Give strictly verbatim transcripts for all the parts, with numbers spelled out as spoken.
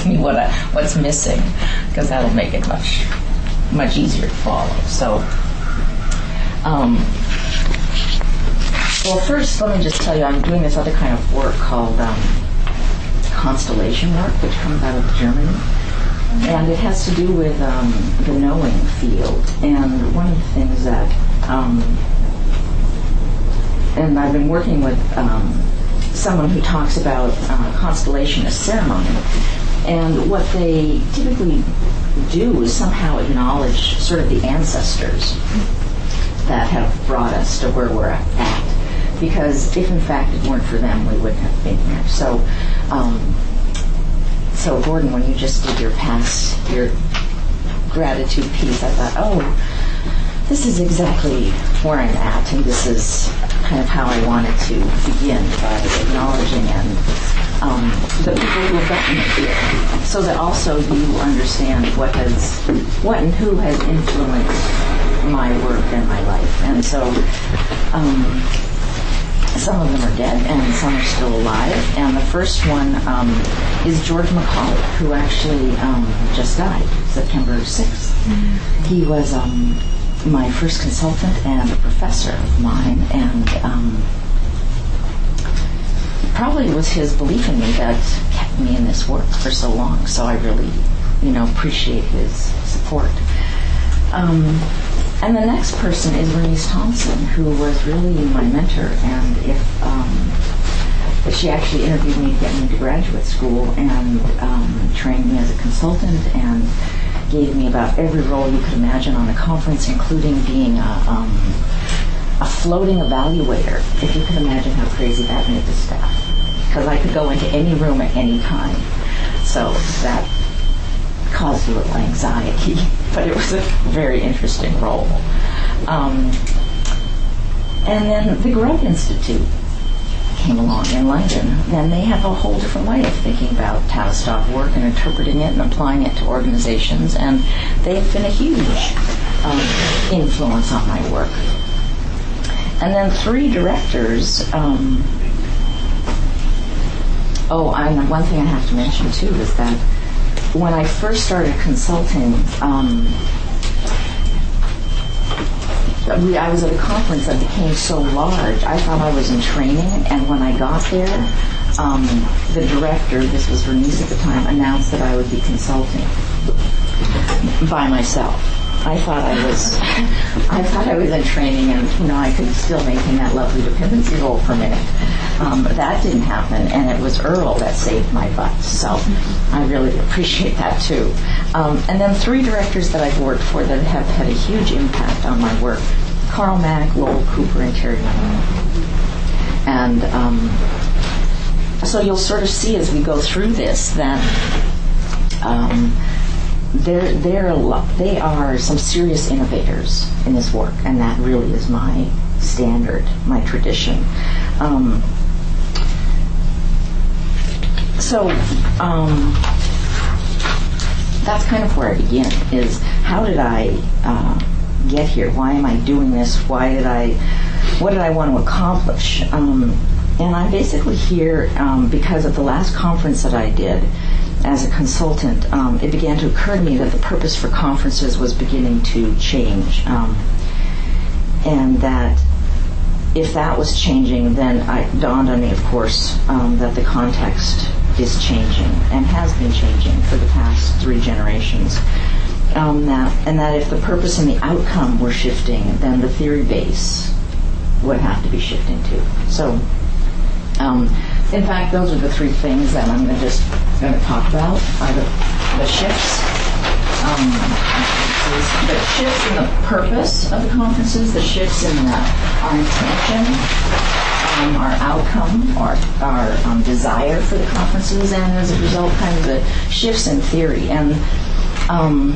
ask me what I, what's missing, because that'll make it much much easier to follow. So, um, well, first, let me just tell you, I'm doing this other kind of work called um, constellation work, which comes out of Germany. And it has to do with um, the knowing field. And one of the things that, um, and I've been working with um, someone who talks about uh, constellation as ceremony. And what they typically do is somehow acknowledge sort of the ancestors that have brought us to where we're at. Because if in fact it weren't for them, we wouldn't have been here. So, um, So, Gordon, when you just did your past, your gratitude piece, I thought, oh, this is exactly where I'm at, and this is kind of how I wanted to begin, by acknowledging and um, the people who have gotten me here, so that also you understand what has, what and who has influenced my work and my life. And so, um, some of them are dead, and some are still alive. And the first one um, is George Macaulay, who actually um, just died September sixth. Mm-hmm. He was um, my first consultant and a professor of mine, and um, probably it was his belief in me that kept me in this work for so long. So I really, you know, appreciate his support. Um, And the next person is Bernice Thompson, who was really my mentor, and if um, she actually interviewed me to get me to graduate school and um, trained me as a consultant and gave me about every role you could imagine on a conference, including being a, um, a floating evaluator, if you can imagine how crazy that made the staff. Because I could go into any room at any time. So that caused a little anxiety, but it was a very interesting role. Um, and then the Grub Institute came along in London, and they have a whole different way of thinking about Tavistock work and interpreting it and applying it to organizations, and they've been a huge um, influence on my work. And then three directors. Um, oh, and one thing I have to mention too is that when I first started consulting, um, we, I was at a conference that became so large, I thought I was in training, and when I got there, um, the director, this was Bernice at the time, announced that I would be consulting by myself. I thought I was, I thought I was in training, and you know I could still maintain that lovely dependency role for a minute. Um, but that didn't happen, and it was Earl that saved my butt. So I really appreciate that too. Um, and then three directors that I've worked for that have had a huge impact on my work: Carl Mack, Lowell Cooper, and Terry Malone. And um, so you'll sort of see as we go through this that. Um, They're, they're a lot, they are some serious innovators in this work, and that really is my standard, my tradition. Um, so um, that's kind of where I begin, is how did I uh, get here? Why am I doing this? Why did I, what did I want to accomplish? Um, and I'm basically here um, because at the last conference that I did, as a consultant, um, it began to occur to me that the purpose for conferences was beginning to change, um, and that if that was changing, then it dawned on me, of course, um, that the context is changing and has been changing for the past three generations. Um, that, and that if the purpose and the outcome were shifting, then the theory base would have to be shifting too. So. Um, In fact, those are the three things that I'm just going to talk about, are the, the shifts, um, the shifts in the purpose of the conferences, the shifts in the, our intention, um, our outcome, our, our um, desire for the conferences, and as a result, kind of the shifts in theory. And um,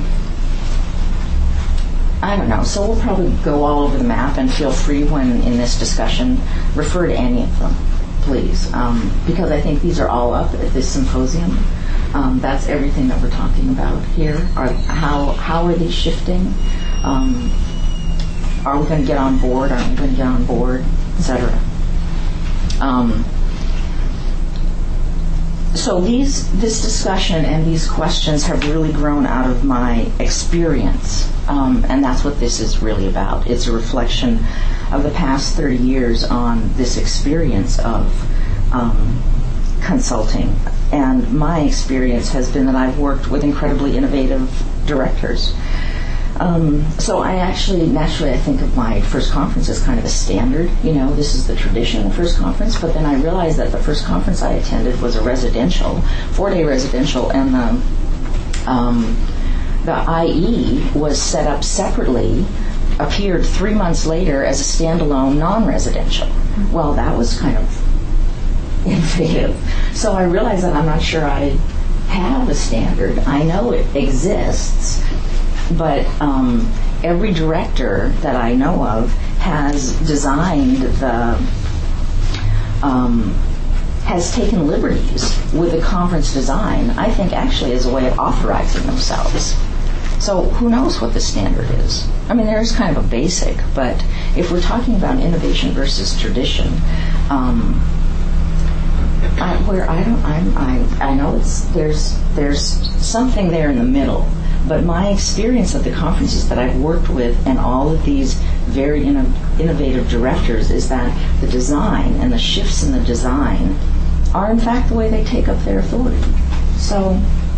I don't know, so we'll probably go all over the map, and feel free when in this discussion, refer to any of them. Please, um, because I think these are all up at this symposium. Um, that's everything that we're talking about here. Are, how how are these shifting? Um, are we going to get on board? Aren't we going to get on board? Et cetera. Um, so these, this discussion and these questions have really grown out of my experience, um, and that's what this is really about. It's a reflection of the past thirty years on this experience of um, consulting. And my experience has been that I've worked with incredibly innovative directors. Um, so I actually, naturally, I think of my first conference as kind of a standard. You know, this is the traditional first conference. But then I realized that the first conference I attended was a residential, four-day residential, and the um, the I E was set up separately, appeared three months later as a standalone non-residential. Well, that was kind of innovative. So I realized that I'm not sure I have a standard. I know it exists. But um, every director that I know of has designed the, um, has taken liberties with the conference design, I think actually as a way of authorizing themselves. So who knows what the standard is? I mean, there is kind of a basic, but if we're talking about innovation versus tradition, um, I, where I don't, I'm, I, I know it's there's there's something there in the middle. But my experience at the conferences that I've worked with and all of these very inno- innovative directors is that the design and the shifts in the design are in fact the way they take up their authority. So,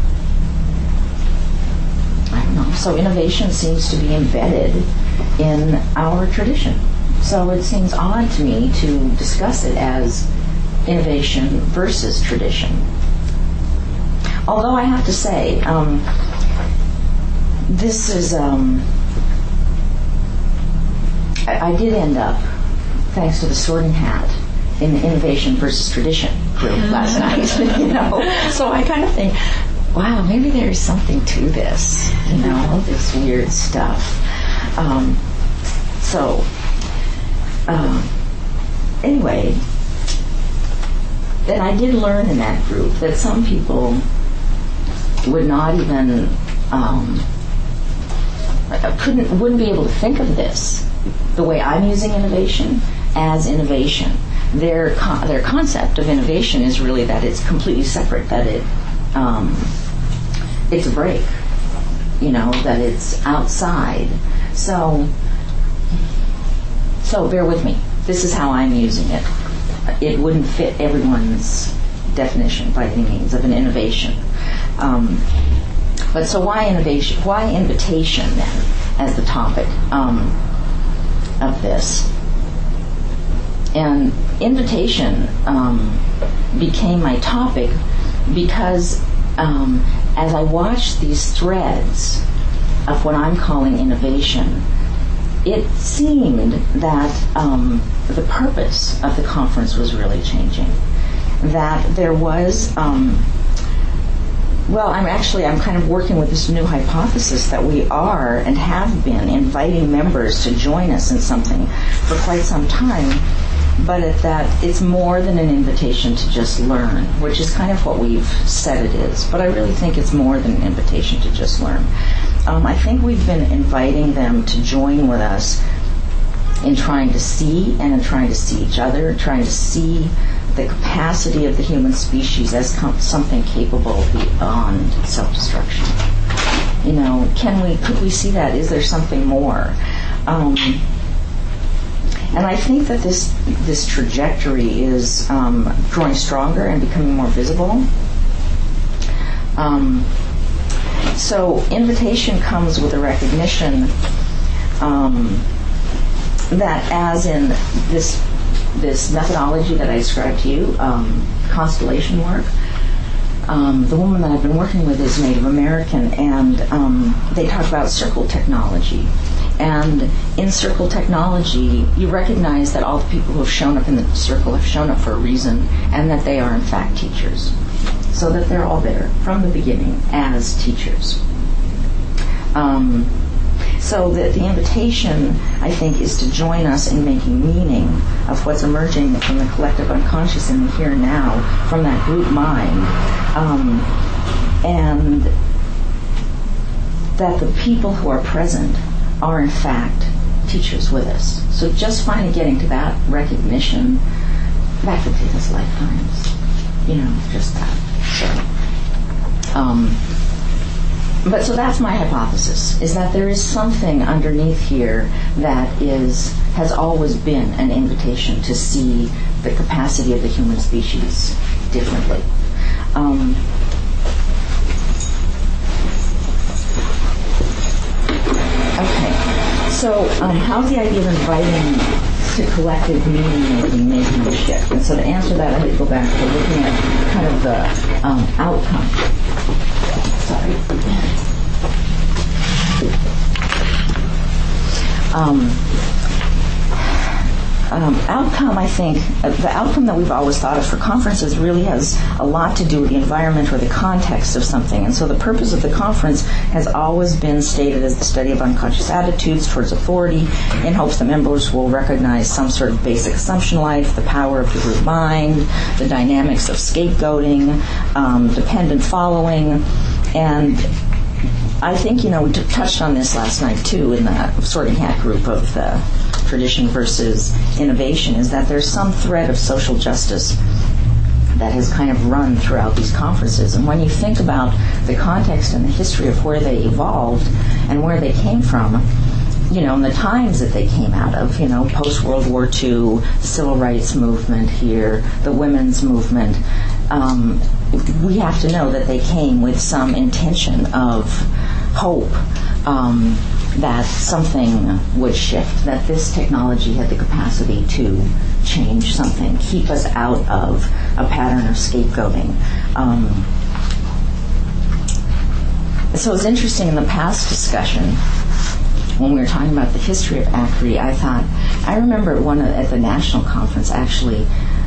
I don't know. So innovation seems to be embedded in our tradition. So it seems odd to me to discuss it as innovation versus tradition. Although I have to say, um, This is, um, I, I did end up, thanks to the Sorting Hat, in the Innovation versus Tradition group last night, you know. So I kind of think, wow, maybe there's something to this, you know, this weird stuff. Um, so, um, anyway, then I did learn in that group that some people would not even, um, couldn't, wouldn't be able to think of this, the way I'm using innovation, as innovation. Their con- their concept of innovation is really that it's completely separate, that it um, it's a break, you know, that it's outside. So, so bear with me. This is how I'm using it. It wouldn't fit everyone's definition by any means of an innovation. Um, But so why innovation? Why invitation then, as the topic um, of this? And invitation um, became my topic because um, as I watched these threads of what I'm calling innovation, it seemed that um, the purpose of the conference was really changing. That there was. Um, Well, I'm actually, I'm kind of working with this new hypothesis that we are and have been inviting members to join us in something for quite some time, but at that it's more than an invitation to just learn, which is kind of what we've said it is. But I really think it's more than an invitation to just learn. Um, I think we've been inviting them to join with us in trying to see and in trying to see each other, trying to see the capacity of the human species as com- something capable beyond self-destruction. You know, can we, could we see that? Is there something more? Um, and I think that this this trajectory is um, growing stronger and becoming more visible. Um, so invitation comes with a recognition um, that, as in this this methodology that I described to you, um, constellation work. Um, the woman that I've been working with is Native American, and um, they talk about circle technology. And in circle technology, you recognize that all the people who have shown up in the circle have shown up for a reason, and that they are in fact teachers. So that they're all there from the beginning as teachers. Um, So that the invitation, I think, is to join us in making meaning of what's emerging from the collective unconscious in the here and now, from that group mind, um, and that the people who are present are in fact teachers with us. So just finally getting to that recognition, that could take us lifetimes. You know, just that. Um, but so that's my hypothesis, is that there is something underneath here that is has always been an invitation to see the capacity of the human species differently. Um, okay, so um, how's the idea of inviting to collective meaning-making making a shift? And so to answer that, I need to go back to looking at kind of the um, outcome. Sorry. Um, um, outcome, I think, uh, the outcome that we've always thought of for conferences really has a lot to do with the environment or the context of something. And so the purpose of the conference has always been stated as the study of unconscious attitudes towards authority, in hopes that members will recognize some sort of basic assumption life, the power of the group mind, the dynamics of scapegoating, um, dependent following, and I think, you know, we t- touched on this last night, too, in the sorting hat group of the tradition versus innovation, is that there's some thread of social justice that has kind of run throughout these conferences. And when you think about the context and the history of where they evolved and where they came from, you know, and the times that they came out of, you know, post-World War Two, the civil rights movement here, the women's movement, um, we have to know that they came with some intention of hope um, that something would shift, that this technology had the capacity to change something, keep us out of a pattern of scapegoating. Um, so it's interesting in the past discussion, when we were talking about the history of ACRI, I thought, I remember at one at the national conference actually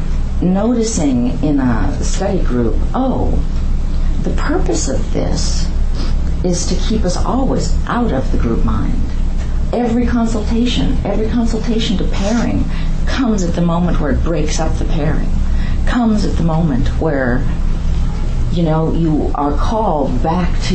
noticing in a study group, oh, the purpose of this is to keep us always out of the group mind. Every consultation, every consultation to pairing comes at the moment where it breaks up the pairing, comes at the moment where, you know, you are called back to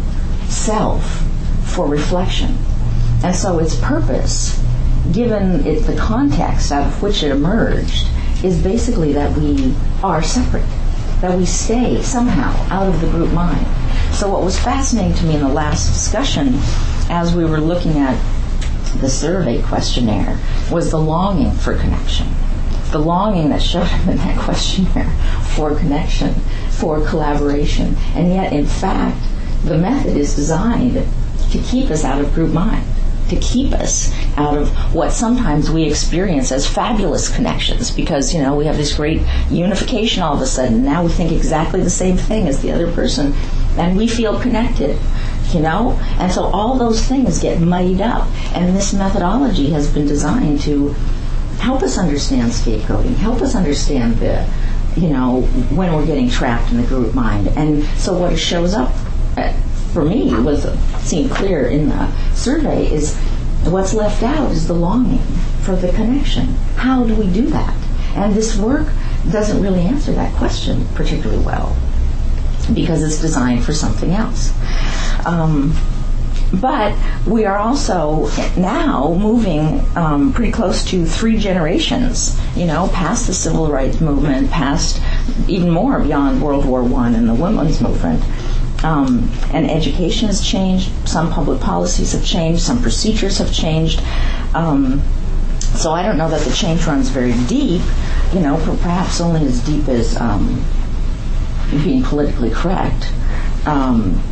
yourself for reflection. And so its purpose, given it the context out of which it emerged, is basically that we are separate, that we stay somehow out of the group mind. So what was fascinating to me in the last discussion, as we were looking at the survey questionnaire, was the longing for connection. The longing that showed up in that questionnaire for connection, for collaboration. And yet, in fact, the method is designed to keep us out of group mind, to keep us out of what sometimes we experience as fabulous connections, because, you know, we have this great unification all of a sudden. Now we think exactly the same thing as the other person, and we feel connected, you know? And so all those things get muddied up, and this methodology has been designed to help us understand scapegoating, help us understand the, you know, when we're getting trapped in the group mind. And so what shows up at, for me, was seemed clear in the survey, is what's left out is the longing for the connection. How do we do that? And this work doesn't really answer that question particularly well, because it's designed for something else. Um, but we are also now moving um, pretty close to three generations, you know, past the civil rights movement, past even more beyond World War One and the women's movement. Um, and education has changed, some public policies have changed, some procedures have changed. Um, so I don't know that the change runs very deep, you know, perhaps only as deep as um, being politically correct. Um,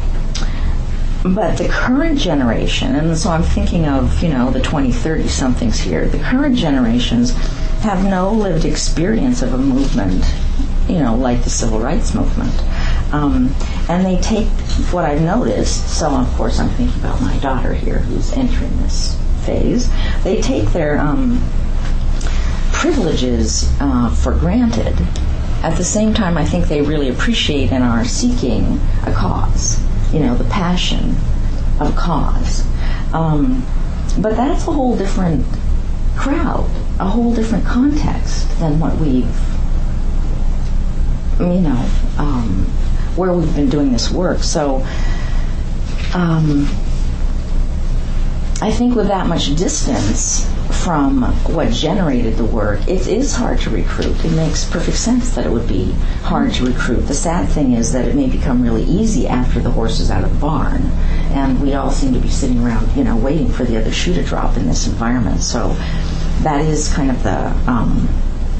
but the current generation, and so I'm thinking of, you know, the twenty, thirty-somethings here, the current generations have no lived experience of a movement, you know, like the civil rights movement. Um, and they take what I've noticed, so of course I'm thinking about my daughter here who's entering this phase, they take their um, privileges uh, for granted. At the same time, I think they really appreciate and are seeking a cause, you know, the passion of a cause. Um, but that's a whole different crowd, a whole different context than what we've, you know, um, where we've been doing this work. So um, I think with that much distance from what generated the work, it is hard to recruit. It makes perfect sense that it would be hard to recruit. The sad thing is that it may become really easy after the horse is out of the barn, and we all seem to be sitting around, you know, waiting for the other shoe to drop in this environment. So that is kind of the um,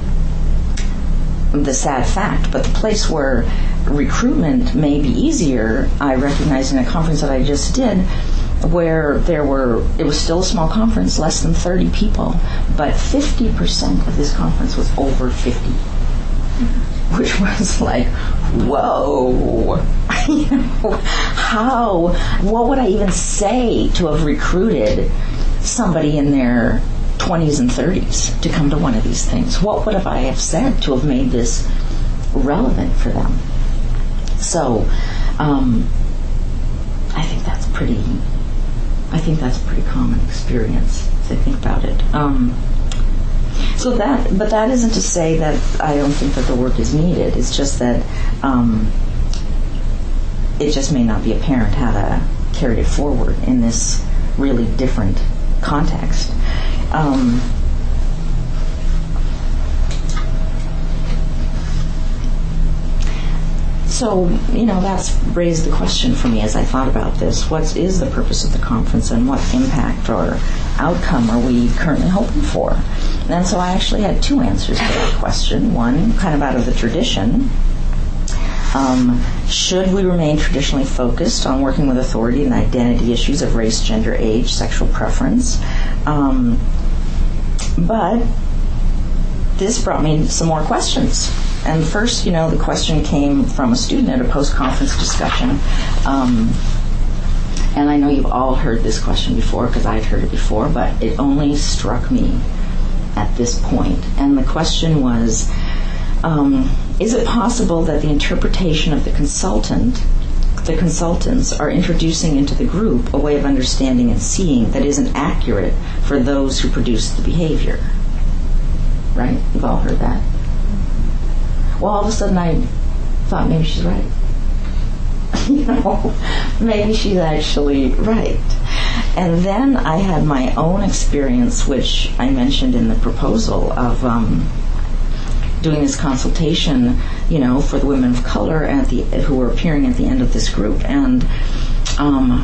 the sad fact. But the place where recruitment may be easier, I recognize in a conference that I just did, where there were, it was still a small conference, less than thirty people, but fifty percent of this conference was over fifty, which was like, whoa, you know, how, what would I even say to have recruited somebody in their twenties and thirties to come to one of these things? What would have I have said to have made this relevant for them? So, um, I think that's pretty, I think that's a pretty common experience, as I think about it. Um, so that, but that isn't to say that I don't think that the work is needed. It's just that um, it just may not be apparent how to carry it forward in this really different context. Um, So, you know, that's raised the question for me as I thought about this. What is the purpose of the conference, and what impact or outcome are we currently hoping for? And so I actually had two answers to that question. One, kind of out of the tradition. Um, should we remain traditionally focused on working with authority and identity issues of race, gender, age, sexual preference? Um, but this brought me some more questions. And first, you know, the question came from a student at a post-conference discussion. Um, and I know you've all heard this question before, because I'd heard it before, but it only struck me at this point. And the question was, um, is it possible that the interpretation of the consultant, the consultants, are introducing into the group a way of understanding and seeing that isn't accurate for those who produce the behavior? Right? You've all heard that. Well, all of a sudden I thought maybe she's right. you know, maybe she's actually right. And then I had my own experience, which I mentioned in the proposal, of um, doing this consultation, you know, for the women of color at the who were appearing at the end of this group. And um,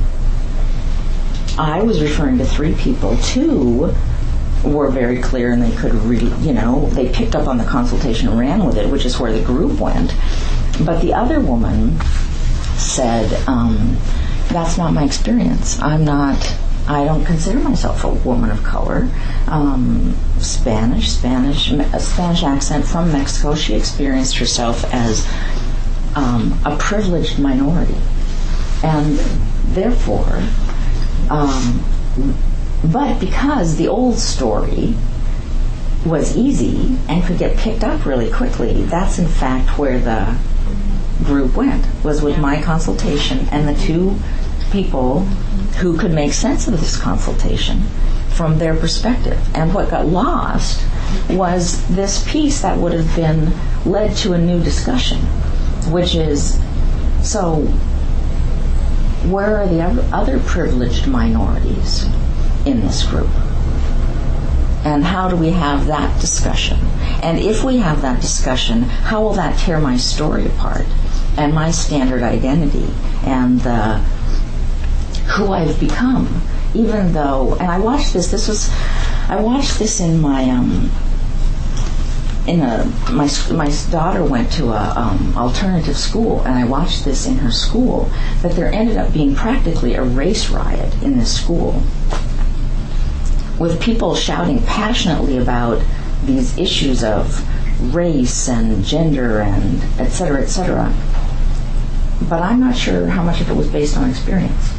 I was referring to three people. Two were very clear, and they could really, you know, they picked up on the consultation and ran with it, which is where the group went. But the other woman said, um, that's not my experience. I'm not, I don't consider myself a woman of color. Um, Spanish, Spanish, a Spanish accent from Mexico. She experienced herself as um, a privileged minority. And therefore, um, but because the old story was easy and could get picked up really quickly, that's in fact where the group went, was with my consultation and the two people who could make sense of this consultation from their perspective. And what got lost was this piece that would have been led to a new discussion, which is, so where are the other privileged minorities in this group? And how do we have that discussion? And if we have that discussion, how will that tear my story apart and my standard identity and the, who I've become? Even though, and I watched this, this was, I watched this in my, um, in a, my, my daughter went to a um, alternative school, and I watched this in her school, that there ended up being practically a race riot in this school, with people shouting passionately about these issues of race and gender and et cetera, et cetera. But I'm not sure how much of it was based on experience.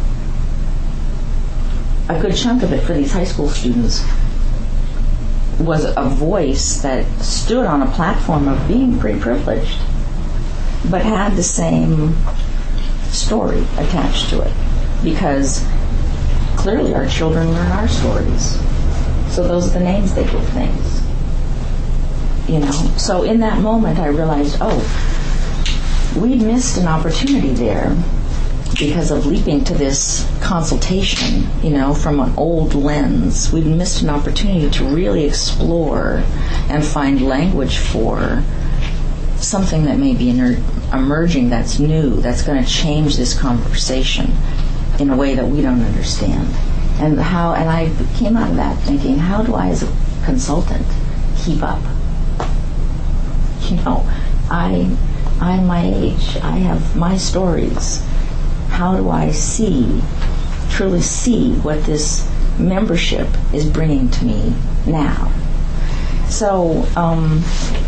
A good chunk of it for these high school students was a voice that stood on a platform of being pretty privileged, but had the same story attached to it, because clearly our children learn our stories. So those are the names they give things. You know, so in that moment I realized, oh, we'd missed an opportunity there because of leaping to this consultation, you know, from an old lens, we'd missed an opportunity to really explore and find language for something that may be emerging that's new, that's going to change this conversation in a way that we don't understand. And how, and I came out of that thinking, how do I, as a consultant, keep up? You know, I, I'm my age. I have my stories. How do I see, truly see what this membership is bringing to me now? So, um,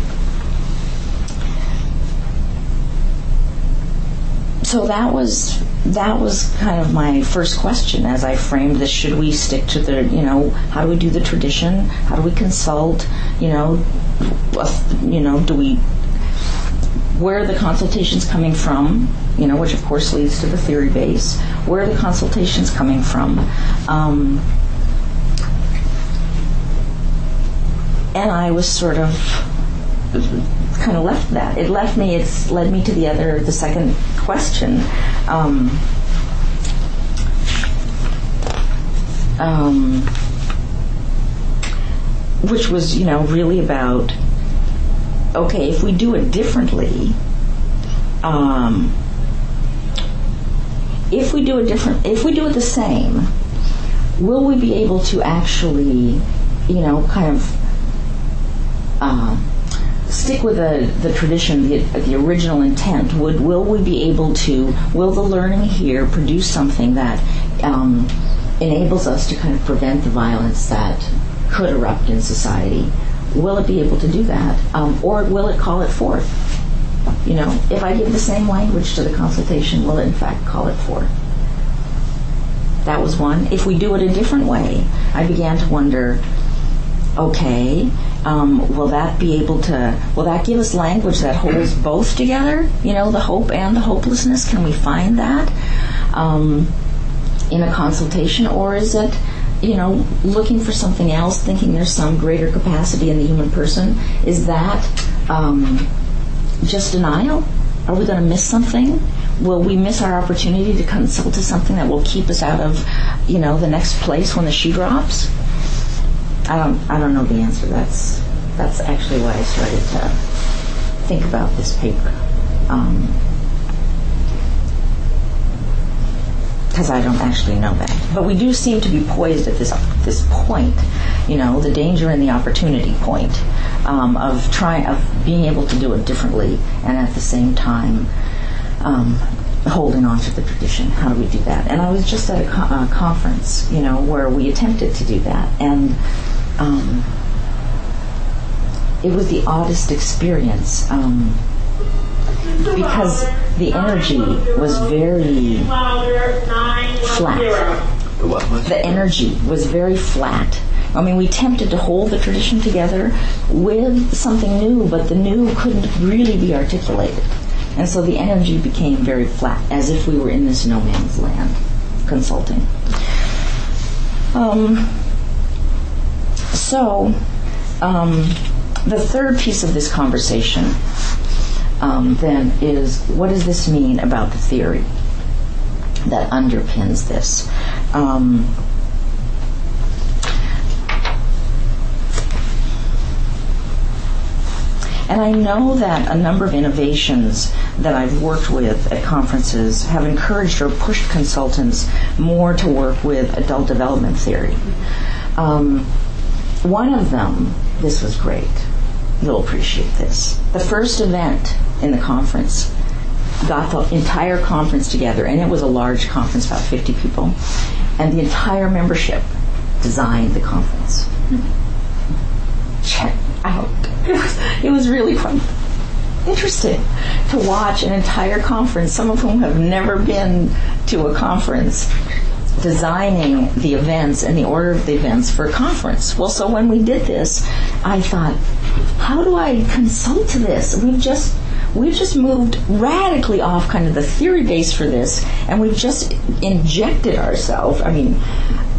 so that was that was kind of my first question as I framed this. Should we stick to the, you know, how do we do the tradition? How do we consult? You know, you know, do we, where are the consultations coming from? You know, which of course leads to the theory base. Where are the consultations coming from? Um, and I was sort of kind of left that. It left me, it's led me to the other, the second question. Um, um, which was, you know, really about, okay, if we do it differently, um, if we do it different, if we do it the same, will we be able to actually, you know, kind of uh, stick with the, the tradition, the, the original intent? Would will we be able to? Will the learning here produce something that um, enables us to kind of prevent the violence that could erupt in society? Will it be able to do that, um, or will it call it forth? You know, if I give the same language to the consultation, will it in fact call it forth? That was one. If we do it a different way, I began to wonder, okay, um, will that be able to, will that give us language that holds both together? You know, the hope and the hopelessness, can we find that um, in a consultation? Or is it, you know, looking for something else, thinking there's some greater capacity in the human person? Is that um, just denial? Are we going to miss something? Will we miss our opportunity to consult to something that will keep us out of, you know, the next place when the shoe drops? I don't. I don't know the answer. That's that's actually why I started to think about this paper, because um, I don't actually know that. But we do seem to be poised at this this point, you know, the danger and the opportunity point um, of trying of being able to do it differently, and at the same time um, holding on to the tradition. How do we do that? And I was just at a, co- a conference, you know, where we attempted to do that, and um, it was the oddest experience um, because the energy was very flat. The energy was very flat. I mean, we attempted to hold the tradition together with something new, but the new couldn't really be articulated. And so the energy became very flat, as if we were in this no man's land consulting. Um, so um, the third piece of this conversation um, then is, what does this mean about the theory that underpins this? Um, And I know that a number of innovations that I've worked with at conferences have encouraged or pushed consultants more to work with adult development theory. Um, one of them, this was great. You'll appreciate this. The first event in the conference got the entire conference together, and it was a large conference, about fifty people, and the entire membership designed the conference. Check out. It was, it was really quite interesting to watch an entire conference, some of whom have never been to a conference, designing the events and the order of the events for a conference. Well, so when we did this, I thought, how do I consult to this? We've just we've just moved radically off kind of the theory base for this, and we've just injected ourselves, I mean,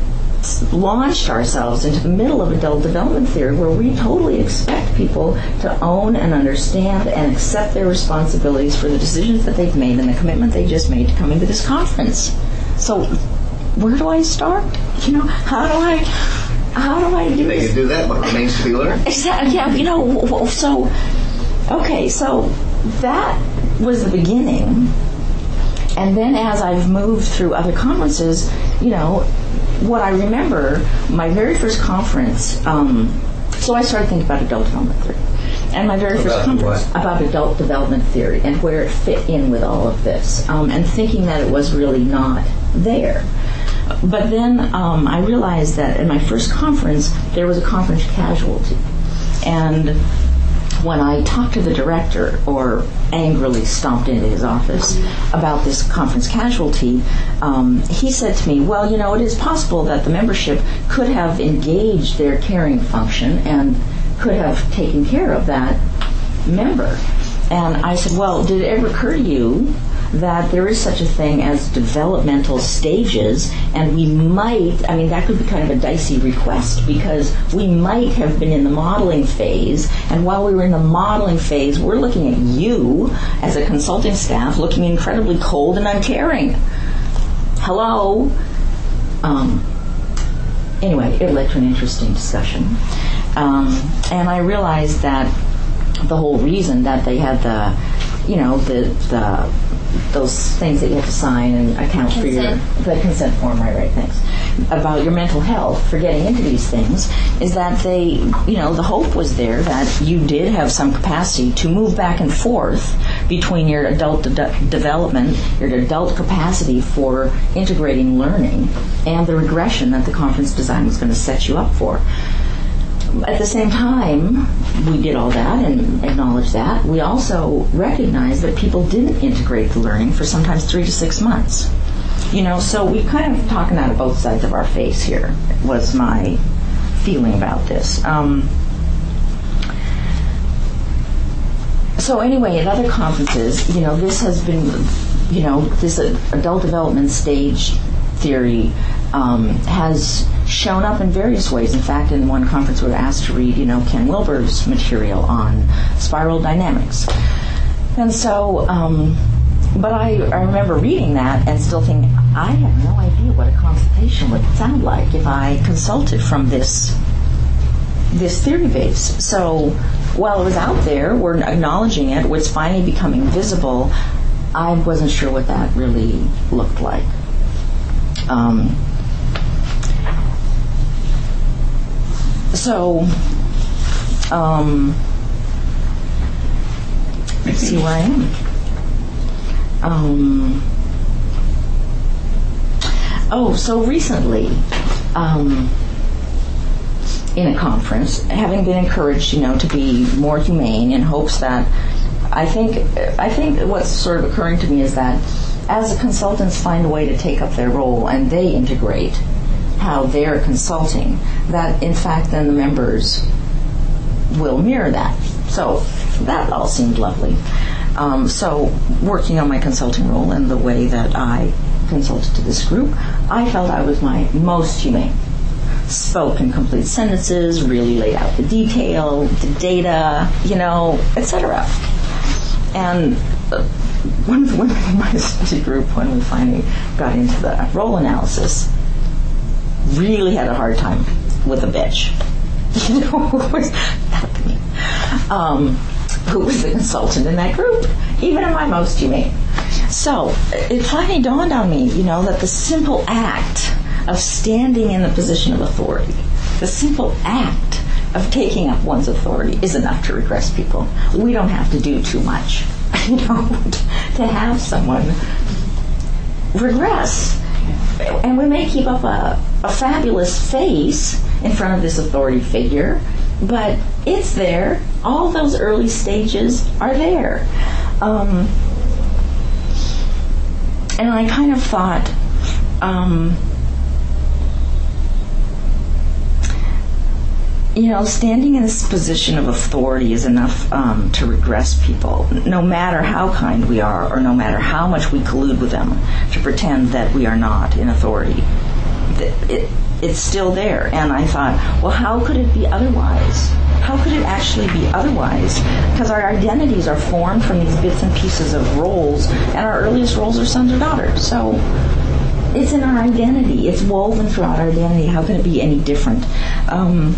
launched ourselves into the middle of adult development theory, where we totally expect people to own and understand and accept their responsibilities for the decisions that they've made and the commitment they just made to coming to this conference. So where do I start? You know, how do I how do I do They this? can do that, but remains to be learned. Exactly. Yeah, you know, so okay, so that was the beginning. And then as I've moved through other conferences, you know, what I remember, my very first conference, um, so I started thinking about adult development theory. And my very About first conference what? about adult development theory and where it fit in with all of this, um, and thinking that it was really not there. But then um, I realized that in my first conference, there was a conference casualty. And when I talked to the director, or angrily stomped into his office about this conference casualty, um, he said to me, well, you know, it is possible that the membership could have engaged their caring function and could have taken care of that member. And I said, well, did it ever occur to you that there is such a thing as developmental stages, and we might, I mean, that could be kind of a dicey request, because we might have been in the modeling phase, and while we were in the modeling phase, we're looking at you as a consulting staff looking incredibly cold and uncaring. Hello? Um, anyway, it led to an interesting discussion. Um, and I realized that the whole reason that they had the, you know, the the those things that you have to sign and account Consent. for your the consent form, right, right, thanks, about your mental health for getting into these things, is that they, you know, the hope was there that you did have some capacity to move back and forth between your adult de- development, your adult capacity for integrating learning, and the regression that the conference design was going to set you up for. At the same time, we did all that and acknowledged that. We also recognized that people didn't integrate the learning for sometimes three to six months. You know, so we kind of talking out of both sides of our face here, was my feeling about this. Um, so anyway, at other conferences, you know, this has been, you know, this adult development stage theory um, has shown up in various ways. In fact, in one conference we were asked to read, you know, Ken Wilber's material on spiral dynamics. And so, um, but I, I remember reading that and still thinking, I have no idea what a consultation would sound like if I consulted from this this theory base. So while it was out there, we're acknowledging it, it's finally becoming visible, I wasn't sure what that really looked like. Um, So, um, let's see where I am. Um, oh, so recently, um, in a conference, having been encouraged, you know, to be more humane in hopes that, I think, I think what's sort of occurring to me is that as the consultants find a way to take up their role and they integrate how they're consulting, that in fact then the members will mirror that. So that all seemed lovely. Um, so working on my consulting role and the way that I consulted to this group, I felt I was my most humane. Spoke in complete sentences, really laid out the detail, the data, you know, et cetera. And uh, one of the women in my study group, when we finally got into the role analysis, really had a hard time with a bitch. You know, who was, um, who was the consultant in that group, even in my most humane. So it finally dawned on me, you know, that the simple act of standing in the position of authority, the simple act of taking up one's authority is enough to regress people. We don't have to do too much, you know, to have someone regress. And we may keep up a, a fabulous face in front of this authority figure, but it's there. All those early stages are there. Um, and I kind of thought, um, you know, standing in this position of authority is enough um, to regress people, no matter how kind we are or no matter how much we collude with them to pretend that we are not in authority. It, it, it's still there. And I thought, well, how could it be otherwise? How could it actually be otherwise? Because our identities are formed from these bits and pieces of roles, and our earliest roles are sons or daughters. So it's in our identity. It's woven throughout our identity. How can it be any different? Um,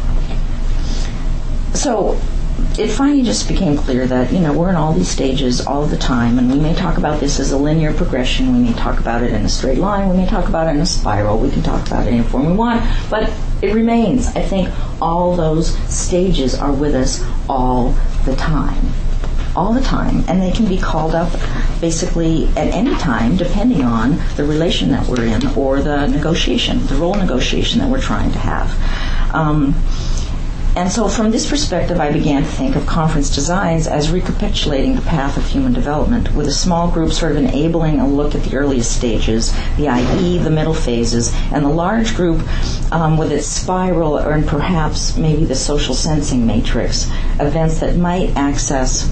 so it finally just became clear that, you know, we're in all these stages all the time, and we may talk about this as a linear progression, we may talk about it in a straight line, we may talk about it in a spiral, we can talk about it in any form we want, but it remains. I think all those stages are with us all the time. All the time. And they can be called up basically at any time, depending on the relation that we're in or the negotiation, the role negotiation that we're trying to have. Um, And so from this perspective, I began to think of conference designs as recapitulating the path of human development, with a small group sort of enabling a look at the earliest stages, the I E, the middle phases, and the large group um, with its spiral, or perhaps maybe the social sensing matrix, events that might access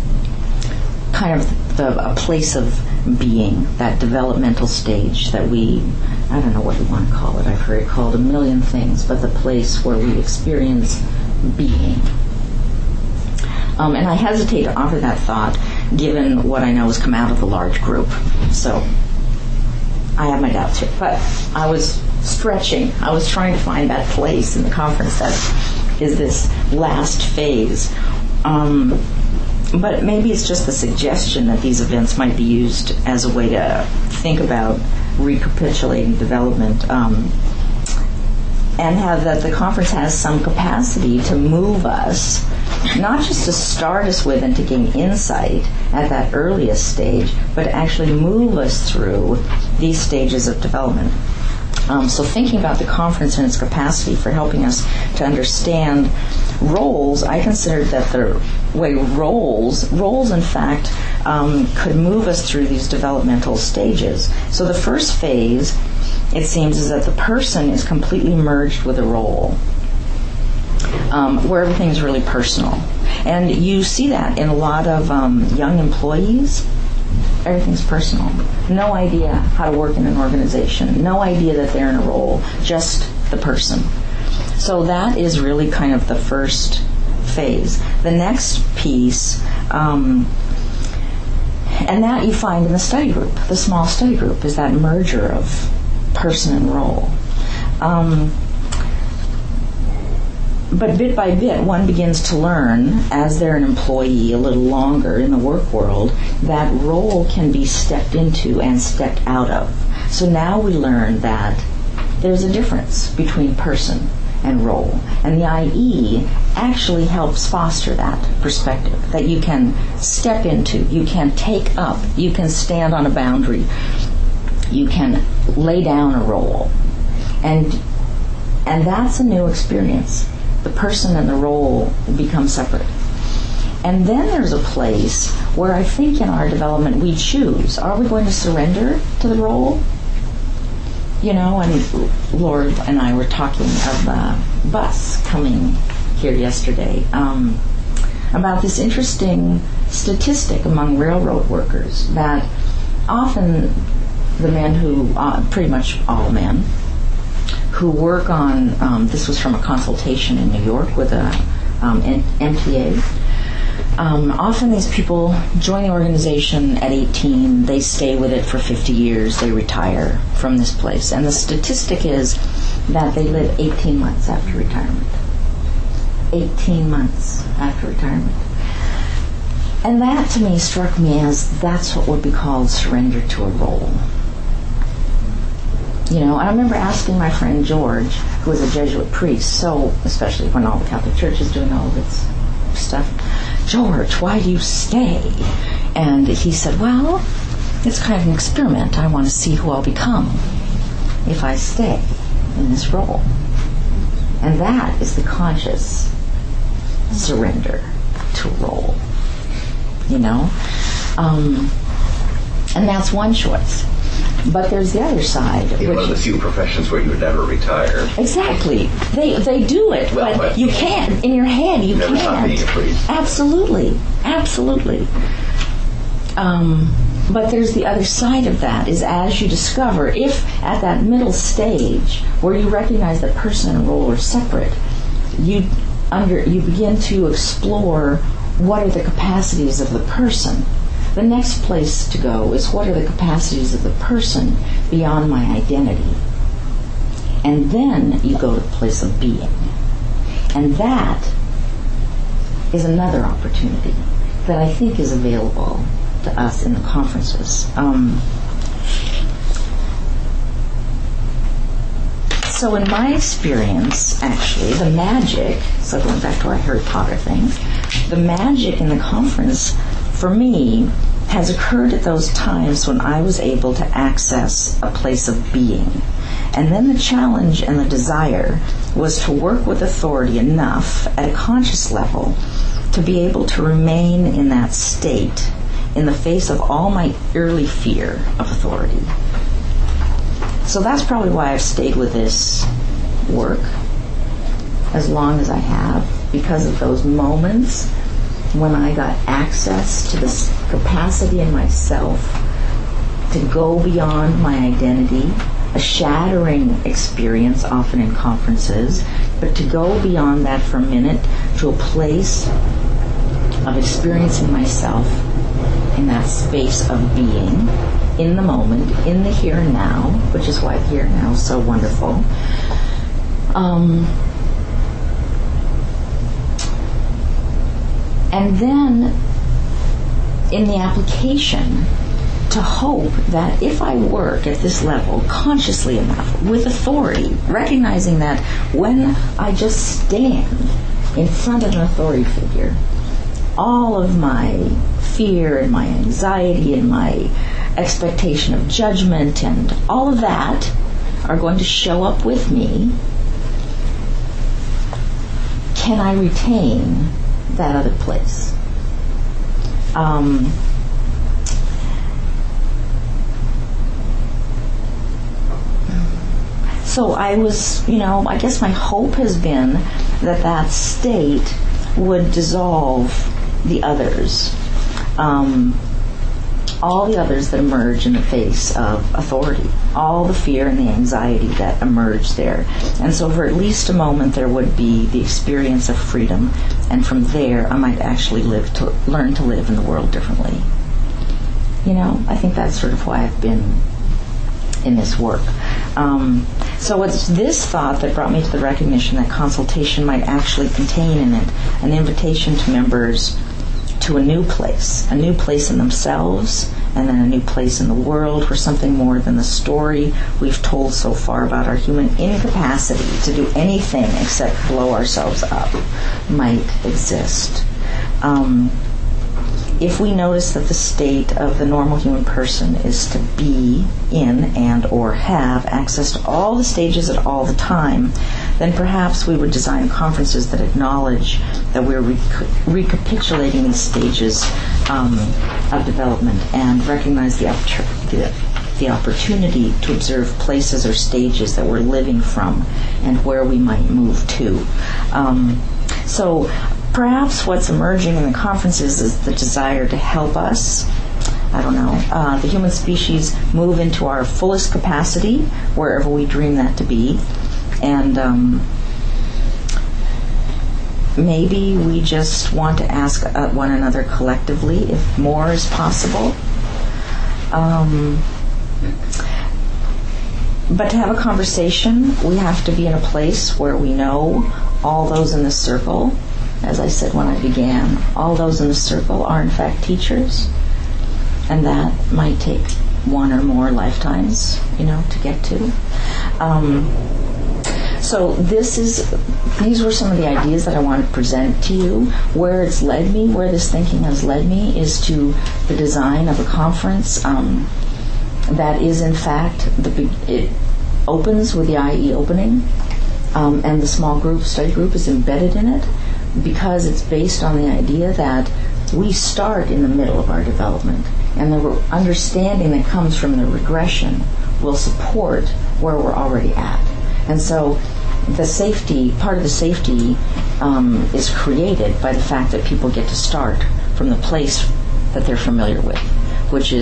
kind of the, a place of being, that developmental stage that we, I don't know what we want to call it, I've heard it called a million things, but the place where we experience being. Um, and I hesitate to offer that thought given what I know has come out of the large group. So I have my doubts here. But I was stretching. I was trying to find that place in the conference that is this last phase. Um, But maybe it's just the suggestion that these events might be used as a way to think about recapitulating development, um, and have that the conference has some capacity to move us, not just to start us with and to gain insight at that earliest stage, but to actually move us through these stages of development. Um, so thinking about the conference and its capacity for helping us to understand roles, I considered that the way roles, roles in fact, um, could move us through these developmental stages. So the first phase, it seems, is that the person is completely merged with a role, um, where everything is really personal. And you see that in a lot of um, young employees. Everything's personal. No idea how to work in an organization. No idea that they're in a role. Just the person. So that is really kind of the first phase. The next piece, um, and that you find in the study group, the small study group, is that merger of person and role. Um, But bit by bit, one begins to learn, as they're an employee a little longer in the work world, that role can be stepped into and stepped out of. So now we learn that there's a difference between person and role. And the I E actually helps foster that perspective, that you can step into, you can take up, you can stand on a boundary, you can lay down a role. And, and that's a new experience. The person and the role become separate. And then there's a place where I think in our development we choose. Are we going to surrender to the role? You know, and Lord and I were talking of the bus coming here yesterday um, about this interesting statistic among railroad workers that often the men who, uh, pretty much all men, who work on, um, this was from a consultation in New York with a um, M T A. Um, often these people join the organization at eighteen, they stay with it for fifty years, they retire from this place. And the statistic is that they live eighteen months after retirement. eighteen months after retirement. And that to me struck me as that's what would be called surrender to a role. You know, I remember asking my friend George, who was a Jesuit priest, so especially when all the Catholic Church is doing all of its stuff, George, why do you stay? And he said, well, it's kind of an experiment. I want to see who I'll become if I stay in this role. And that is the conscious surrender to a role, you know? Um, and that's one choice. But there's the other side. In one of the few professions where you would never retire. Exactly. They they do it, well, but, but you can't. In your head, you never can't. Stop being a priest. Absolutely. Absolutely. Um, but there's the other side of that, is as you discover, if at that middle stage where you recognize that person and role are separate, you under you begin to explore what are the capacities of the person. The next place to go is what are the capacities of the person beyond my identity. And then you go to the place of being. And that is another opportunity that I think is available to us in the conferences. Um, so in my experience, actually, the magic, so going back to our Harry Potter thing, the magic in the conference, for me, has occurred at those times when I was able to access a place of being. And then the challenge and the desire was to work with authority enough at a conscious level to be able to remain in that state in the face of all my early fear of authority. So that's probably why I've stayed with this work as long as I have, because of those moments when I got access to this capacity in myself to go beyond my identity, a shattering experience often in conferences, but to go beyond that for a minute to a place of experiencing myself in that space of being, in the moment, in the here and now, which is why here and now is so wonderful. Um, and then in the application, to hope that if I work at this level consciously enough, with authority, recognizing that when I just stand in front of an authority figure, all of my fear and my anxiety and my expectation of judgment and all of that are going to show up with me. Can I retain that other place? Um, So I was, you know, I guess my hope has been that that state would dissolve the others, um, all the others that emerge in the face of authority, all the fear and the anxiety that emerge there. And so for at least a moment there would be the experience of freedom, and from there I might actually live to learn to live in the world differently. You know, I think that's sort of why I've been in this work. Um, so it's this thought that brought me to the recognition that consultation might actually contain in it an invitation to members to a new place, a new place in themselves, and then a new place in the world where something more than the story we've told so far about our human incapacity to do anything except blow ourselves up might exist. Um, If we notice that the state of the normal human person is to be in and or have access to all the stages at all the time, then perhaps we would design conferences that acknowledge that we're rec- recapitulating these stages um, of development and recognize the, oppor- the, the opportunity to observe places or stages that we're living from and where we might move to. Um, so Perhaps what's emerging in the conferences is the desire to help us, I don't know, uh, the human species move into our fullest capacity, wherever we dream that to be. And um, maybe we just want to ask uh, one another collectively if more is possible. Um, but to have a conversation, we have to be in a place where we know all those in the circle. As I said when I began, all those in the circle are in fact teachers, and that might take one or more lifetimes, you know, to get to. Um, so this is, these were some of the ideas that I wanted to present to you. Where it's led me, where this thinking has led me, is to the design of a conference um, that is in fact, the it opens with the I E opening, um, and the small group, study group is embedded in it, because it's based on the idea that we start in the middle of our development, and the re- understanding that comes from the regression will support where we're already at. And so the safety, part of the safety um, is created by the fact that people get to start from the place that they're familiar with, which is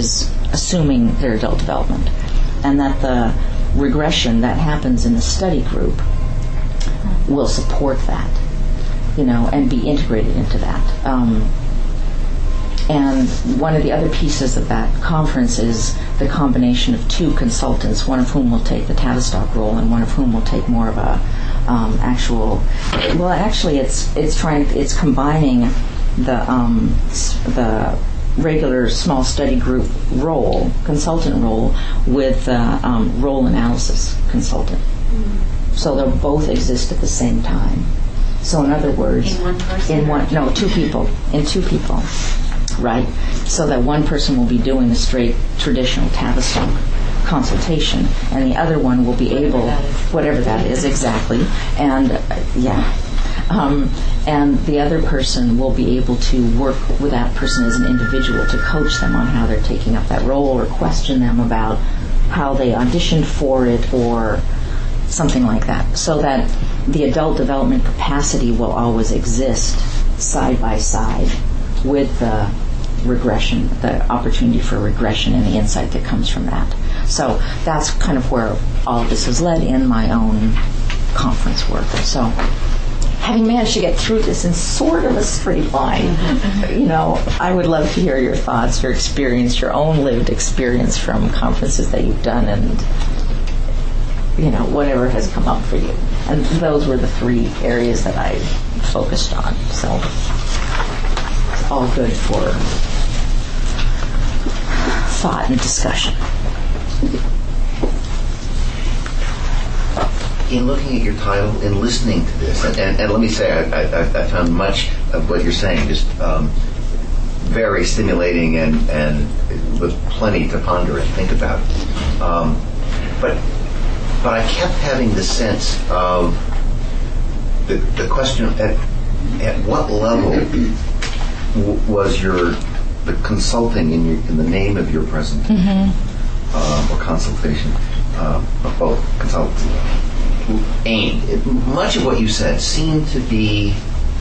assuming their adult development, and that the regression that happens in the study group will support that, you know, and be integrated into that. Um, and one of the other pieces of that conference is the combination of two consultants, one of whom will take the Tavistock role and one of whom will take more of a um, actual, well, actually it's it's trying, it's combining the um, the regular small study group role, consultant role, with the um, role analysis consultant. Mm-hmm. So they'll both exist at the same time. So in other words, in one person, in one no two people, in two people, right? So that one person will be doing the straight traditional Tavistock consultation, and the other one will be able, whatever that is exactly, and uh, yeah. Um, and the other person will be able to work with that person as an individual to coach them on how they're taking up that role, or question them about how they auditioned for it, or something like that, so that the adult development capacity will always exist side by side with the regression, the opportunity for regression and the insight that comes from that. So that's kind of where all of this has led in my own conference work. So having managed to get through this in sort of a straight line, you know, I would love to hear your thoughts, your experience, your own lived experience from conferences that you've done, and, you know, whatever has come up for you. And those were the three areas that I focused on. So it's all good for thought and discussion. In looking at your title, in listening to this, and, and, and let me say, I, I, I found much of what you're saying just um, very stimulating and, and with plenty to ponder and think about. Um, but but I kept having the sense of the, the question at at what level w- was your the consulting in your in the name of your presentation mm-hmm. uh, or consultation, um, or both consultancy. aimed. It, much of what you said seemed to be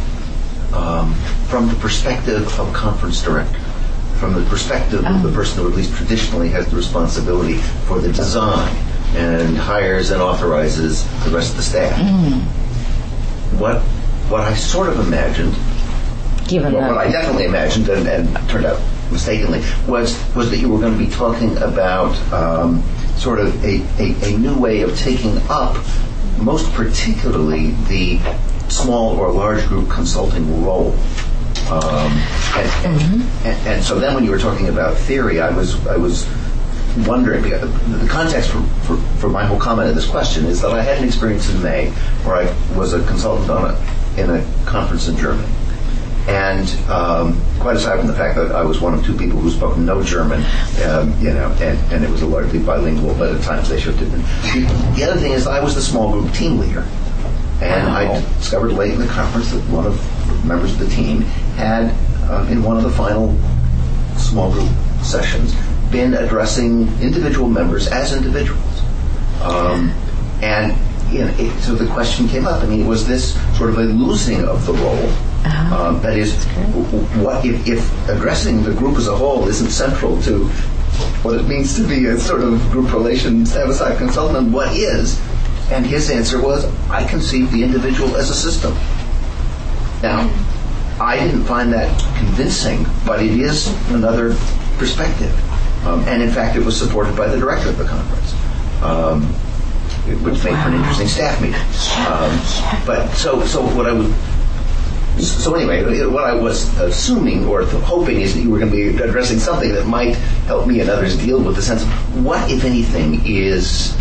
um, from the perspective of a conference director, from the perspective oh. of the person who at least traditionally has the responsibility for the design and hires and authorizes the rest of the staff. Mm. What what I sort of imagined, Given well, that. what I definitely imagined and, and turned out mistakenly, was was that you were going to be talking about um, sort of a, a, a new way of taking up most particularly the small or large group consulting role. Um, and, mm-hmm. and, and so then when you were talking about theory, I was I was wondering, because the context for, for, for my whole comment of this question is that I had an experience in May where I was a consultant on a, in a conference in Germany. And um, quite aside from the fact that I was one of two people who spoke no German, um, you know, and, and it was a largely bilingual, but at times they should have been. The, the other thing is I was the small group team leader. And wow. I discovered late in the conference that one of the members of the team had, uh, in one of the final small group sessions, been addressing individual members as individuals. Um, and you know, it, so the question came up. I mean, was this sort of a losing of the role? Uh-huh. Um, that is, what if, if addressing the group as a whole isn't central to what it means to be a sort of group relations Tavistock consultant, what is? And his answer was, I conceive the individual as a system. Now, I didn't find that convincing, but it is another perspective. Um, and in fact, it was supported by the director of the conference, um, which made for an interesting staff meeting. Um, but so, so what I would, so anyway, what I was assuming or hoping is that you were going to be addressing something that might help me and others deal with the sense of what, if anything, is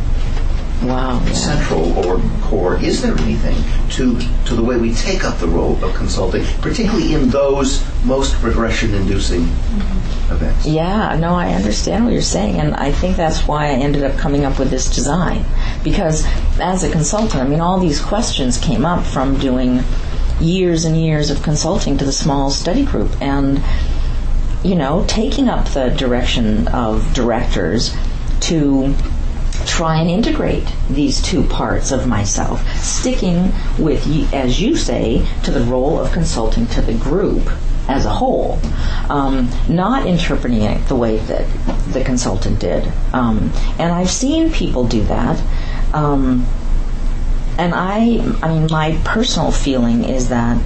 wow, yeah. central or core. Is there anything to to the way we take up the role of consulting, particularly in those most regression-inducing mm-hmm. events? Yeah, no, I understand what you're saying, and I think that's why I ended up coming up with this design. Because as a consultant, I mean, all these questions came up from doing years and years of consulting to the small study group, and, you know, taking up the direction of directors to try and integrate these two parts of myself, sticking with, as you say, to the role of consulting to the group, as a whole, um, not interpreting it the way that the consultant did. Um, and I've seen people do that. Um, and I, I mean, my personal feeling is that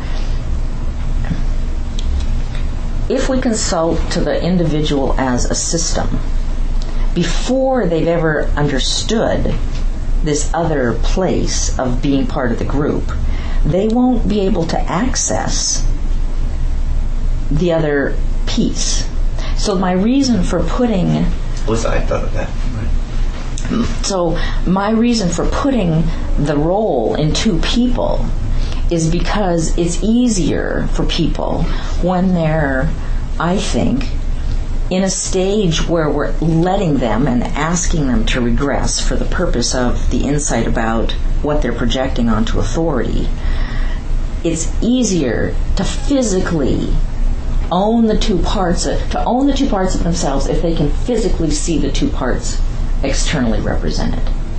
if we consult to the individual as a system, before they've ever understood this other place of being part of the group, they won't be able to access the other piece. So my reason for putting... Listen, I thought of that. Right. So my reason for putting the role in two people is because it's easier for people when they're, I think, in a stage where we're letting them and asking them to regress for the purpose of the insight about what they're projecting onto authority. It's easier to physically own the two parts of, to own the two parts of themselves if they can physically see the two parts externally represented.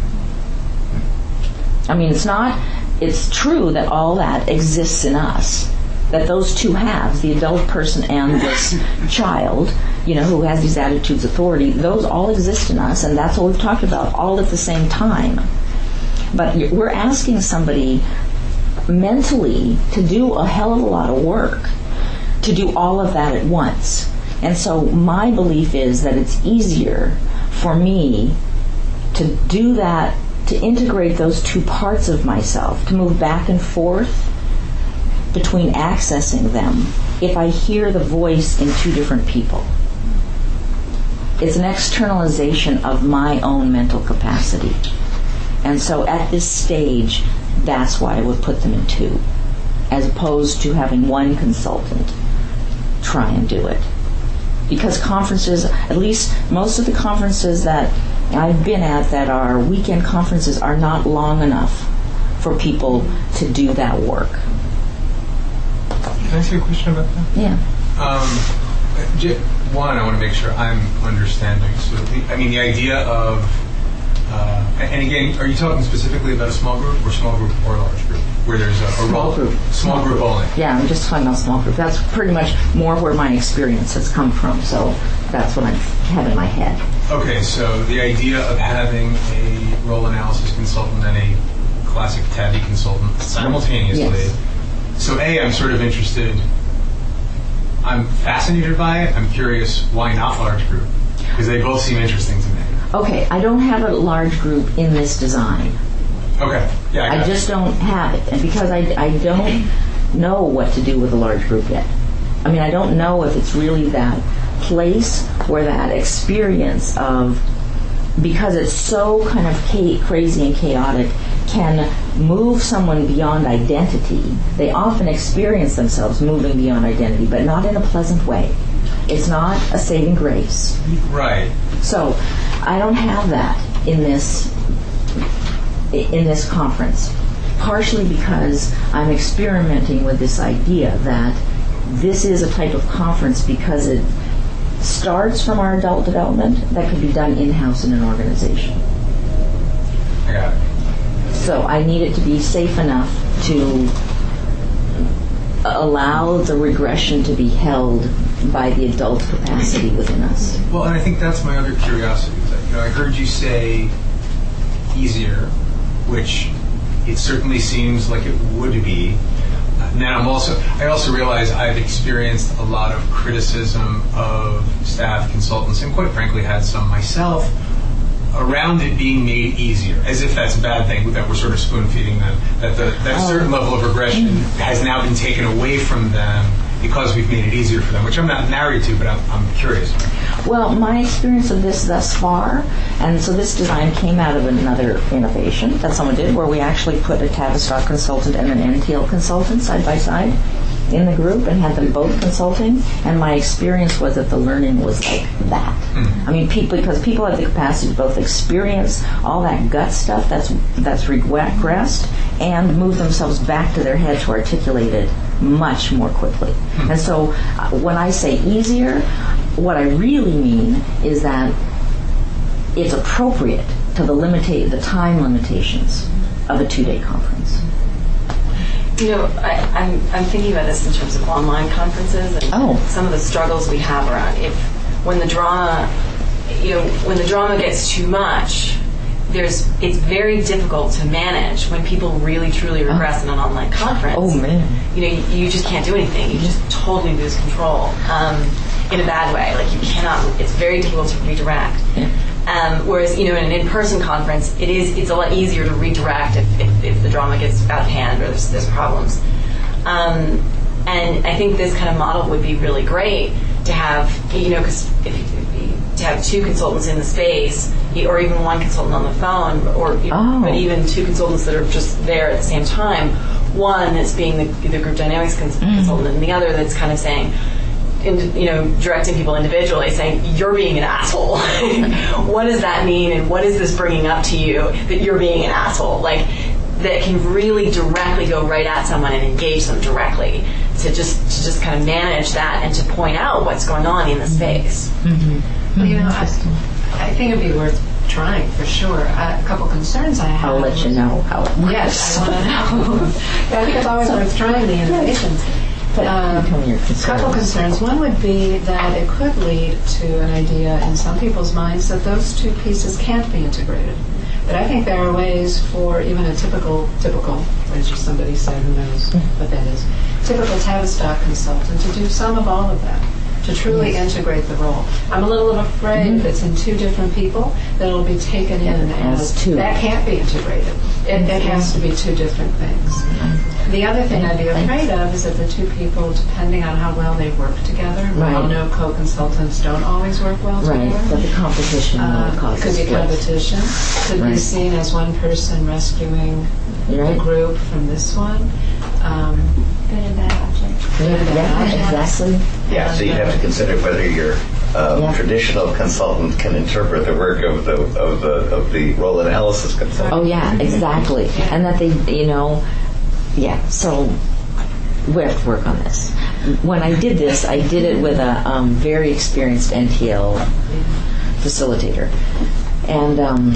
I mean, it's not, it's true that all that exists in us, that those two halves, the adult person and this child, you know, who has these attitudes, authority, those all exist in us, and that's what we've talked about, all at the same time. But we're asking somebody mentally to do a hell of a lot of work to do all of that at once. And so my belief is that it's easier for me to do that, to integrate those two parts of myself, to move back and forth between accessing them, if I hear the voice in two different people. It's an externalization of my own mental capacity. And so at this stage, that's why I would put them in two, as opposed to having one consultant try and do it. Because conferences, at least most of the conferences that I've been at that are weekend conferences, are not long enough for people to do that work. Can I ask you a question about that? Yeah. Um, j- one, I want to make sure I'm understanding. So, the, I mean, the idea of, uh, and again, are you talking specifically about a small group or small group or large group? Where there's a, a small role, group. Small, small group, group only. Yeah, I'm just talking about small group. That's pretty much more where my experience has come from. So that's what I have in my head. Okay, so the idea of having a role analysis consultant and a classic T A V I consultant simultaneously. Yes. So A, I'm sort of interested, I'm fascinated by it. I'm curious, why not large group? Because they both seem interesting to me. Okay, I don't have a large group in this design. Okay, yeah, I, I got just it. don't have it. And because I, I don't know what to do with a large group yet. I mean, I don't know if it's really that place where that experience of, because it's so kind of cha- crazy and chaotic, can move someone beyond identity. They often experience themselves moving beyond identity, but not in a pleasant way. It's not a saving grace. Right. So I don't have that in this in this conference, partially because I'm experimenting with this idea that this is a type of conference because it starts from our adult development that could be done in-house in an organization. I got it. So I need it to be safe enough to allow the regression to be held by the adult capacity within us. Well, and I think that's my other curiosity. Is that, you know, I heard you say easier, which it certainly seems like it would be. Now I'm also, I also realize I've experienced a lot of criticism of staff consultants, and quite frankly had some myself, around it being made easier, as if that's a bad thing, that we're sort of spoon-feeding them, that the, that oh. certain level of regression has now been taken away from them because we've made it easier for them, which I'm not married to, but I'm, I'm curious. Well, my experience of this thus far, and so this design came out of another innovation that someone did, where we actually put a Tavistock consultant and an N T L consultant side by side in the group and had them both consulting, and my experience was that the learning was like that. Mm-hmm. I mean, people, because people have the capacity to both experience all that gut stuff that's that's regressed and move themselves back to their head to articulate it much more quickly. Mm-hmm. And so uh, when I say easier, what I really mean is that it's appropriate to the limita- the time limitations of a two-day conference. You know, I, I'm I'm thinking about this in terms of online conferences and Oh. some of the struggles we have around if when the drama, you know, when the drama gets too much, there's it's very difficult to manage when people really truly regress in an online conference. Oh man. You know, you, you just can't do anything. You just totally lose control um, in a bad way. Like you cannot. It's very difficult to redirect. Yeah. Um, whereas, you know, in an in-person conference, it is it's a lot easier to redirect if, if, if the drama gets out of hand or there's, there's problems. Um, and I think this kind of model would be really great to have, you know, because if, if you, to have two consultants in the space, or even one consultant on the phone, or Oh. but even two consultants that are just there at the same time. One that's being the, the group dynamics cons- Mm. consultant, and the other that's kind of saying, in, you know, directing people individually, saying, you're being an asshole. What does that mean, and what is this bringing up to you that you're being an asshole? Like, that can really directly go right at someone and engage them directly to just to just kind of manage that and to point out what's going on in the space. Mm-hmm. Well, you know, I, I think it'd be worth trying for sure. Uh, a couple concerns I have. I'll let you know how it works. Yes, I want to know. I think it's always worth trying the innovations. But Um, tell me your A concerns. couple concerns. One would be that it could lead to an idea in some people's minds that those two pieces can't be integrated. But I think there are ways for even a typical, typical, as somebody said, who knows what that is, typical Tavistock consultant to do some of all of that, to truly Yes. integrate the role. I'm a little afraid Mhm. if it's in two different people that it'll be taken in As as two. that can't be integrated. It, it has to be two different things. The other thing I'd be afraid of is that the two people, depending on how well they work together, we all Right. know co-consultants don't always work well Right, together. but the competition Uh, will cause could be splits. competition. Could be Right. seen as one person rescuing Right. a group from this one. Um, Good and bad object. Yeah, yeah, exactly. Yeah, so you'd have to consider whether your um, Yeah. traditional consultant can interpret the work of the of the of the role analysis consultant. Oh yeah, exactly. And that they, you know, yeah. So we have to work on this. When I did this, I did it with a um, very experienced N T L facilitator, and um,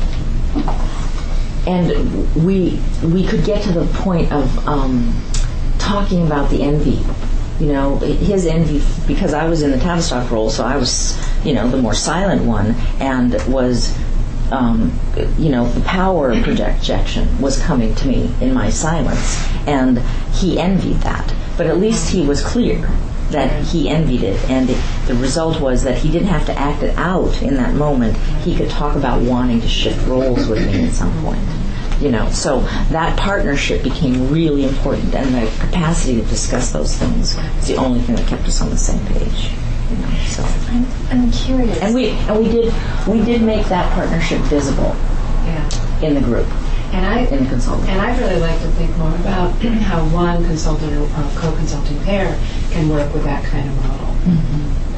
and we we could get to the point of um, talking about the envy. You know, his envy, because I was in the Tavistock role, so I was, you know, the more silent one, and was, um, you know, the power projection was coming to me in my silence, and he envied that. But at least he was clear that he envied it, and it, the result was that he didn't have to act it out in that moment. He could talk about wanting to shift roles with me at some point. You know, so that partnership became really important, and the capacity to discuss those things was the only thing that kept us on the same page. You know, so I'm, I'm curious. and we and we did we did make that partnership visible yeah. in the group, And I in the consulting. and I'd really like to think more about how one consultant or co-consulting pair can work with that kind of model, Mm-hmm.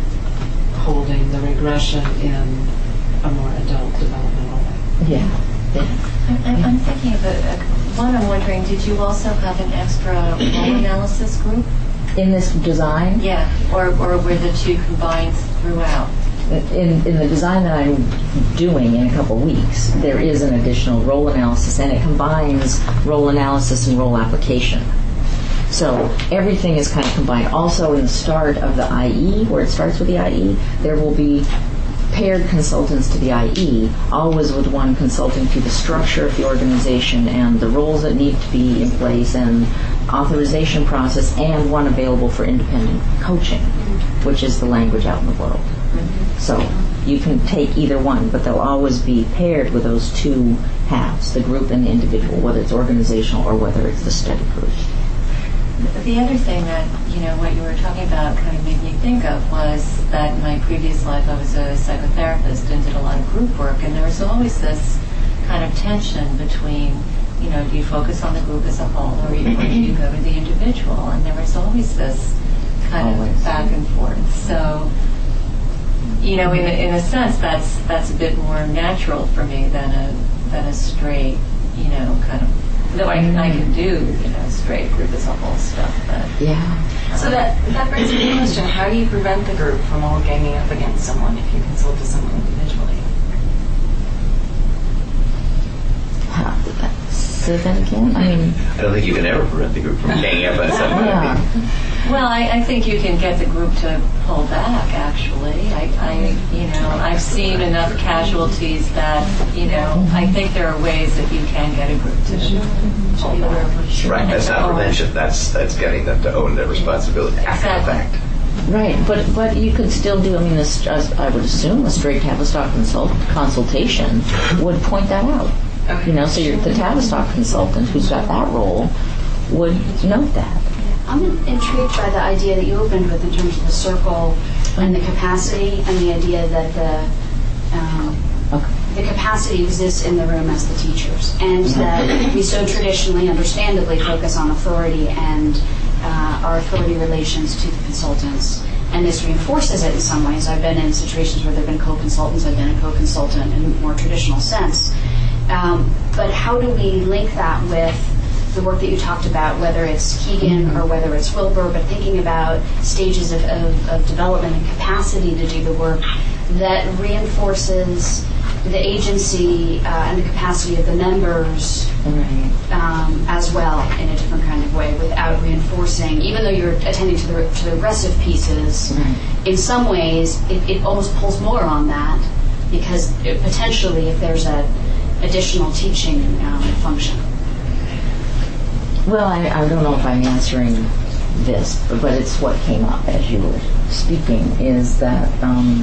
uh, holding the regression in a more adult developmental way. Yeah. yeah. I'm, I'm thinking of a, a, one, I'm wondering, did you also have an extra role analysis group? In this design, Yeah, or, or were the two combined throughout? in in the design that I'm doing in a couple weeks, there is an additional role analysis, and it combines role analysis and role application. So everything is kind of combined. Also, in the start of the I E, where it starts with the I E, there will be paired consultants to the I E, always with one consulting to the structure of the organization and the roles that need to be in place and authorization process, and one available for independent coaching, which is the language out in the world. So you can take either one, but they'll always be paired with those two halves, the group and the individual, whether it's organizational or whether it's the study group. The other thing that, you know, what you were talking about kind of made me think of was that in my previous life I was a psychotherapist and did a lot of group work, and there was always this kind of tension between, you know, do you focus on the group as a whole or, you, or do you go to the individual? And there was always this kind Always. of back and forth. So, you know, in a, in a sense, that's that's a bit more natural for me than a than a straight, you know, kind of. Though I can, I can do, you know, straight group as a whole stuff, but Yeah. So that, that brings me to the question, how do you prevent the group from all ganging up against someone if you consult to someone individually? How- prevents it, then it can. I mean, I don't think you can ever prevent the group from ganging up on somebody. yeah. Well, I, I think you can get the group to pull back, actually. I, I, you know, I've seen enough casualties that, you know, I think there are ways that you can get a group to pull back. Right, that's not prevention. That's that's getting them to own their responsibility after the fact. Right, but but you could still do. I mean, this, I would assume a straight Tavistock consult, consultation would point that out. You know, so you're, the Tavistock consultant who's got that role would note that. I'm intrigued by the idea that you opened with in terms of the circle and the capacity, and the idea that the um, Okay. the capacity exists in the room as the teachers, and that we so traditionally, understandably, focus on authority and uh, our authority relations to the consultants. And this reinforces it in some ways. I've been in situations where there have been co-consultants. I've been a co-consultant in a more traditional sense. Um, but how do we link that with the work that you talked about, whether it's Keegan or whether it's Wilbur, but thinking about stages of, of, of development and capacity to do the work that reinforces the agency uh, and the capacity of the members Right. um, as well in a different kind of way, without reinforcing, even though you're attending to the, to the regressive pieces, Right. in some ways it, it almost pulls more on that, because it, potentially if there's a additional teaching um, function. Well, I, I don't know if I'm answering this, but it's what came up as you were speaking, is that um,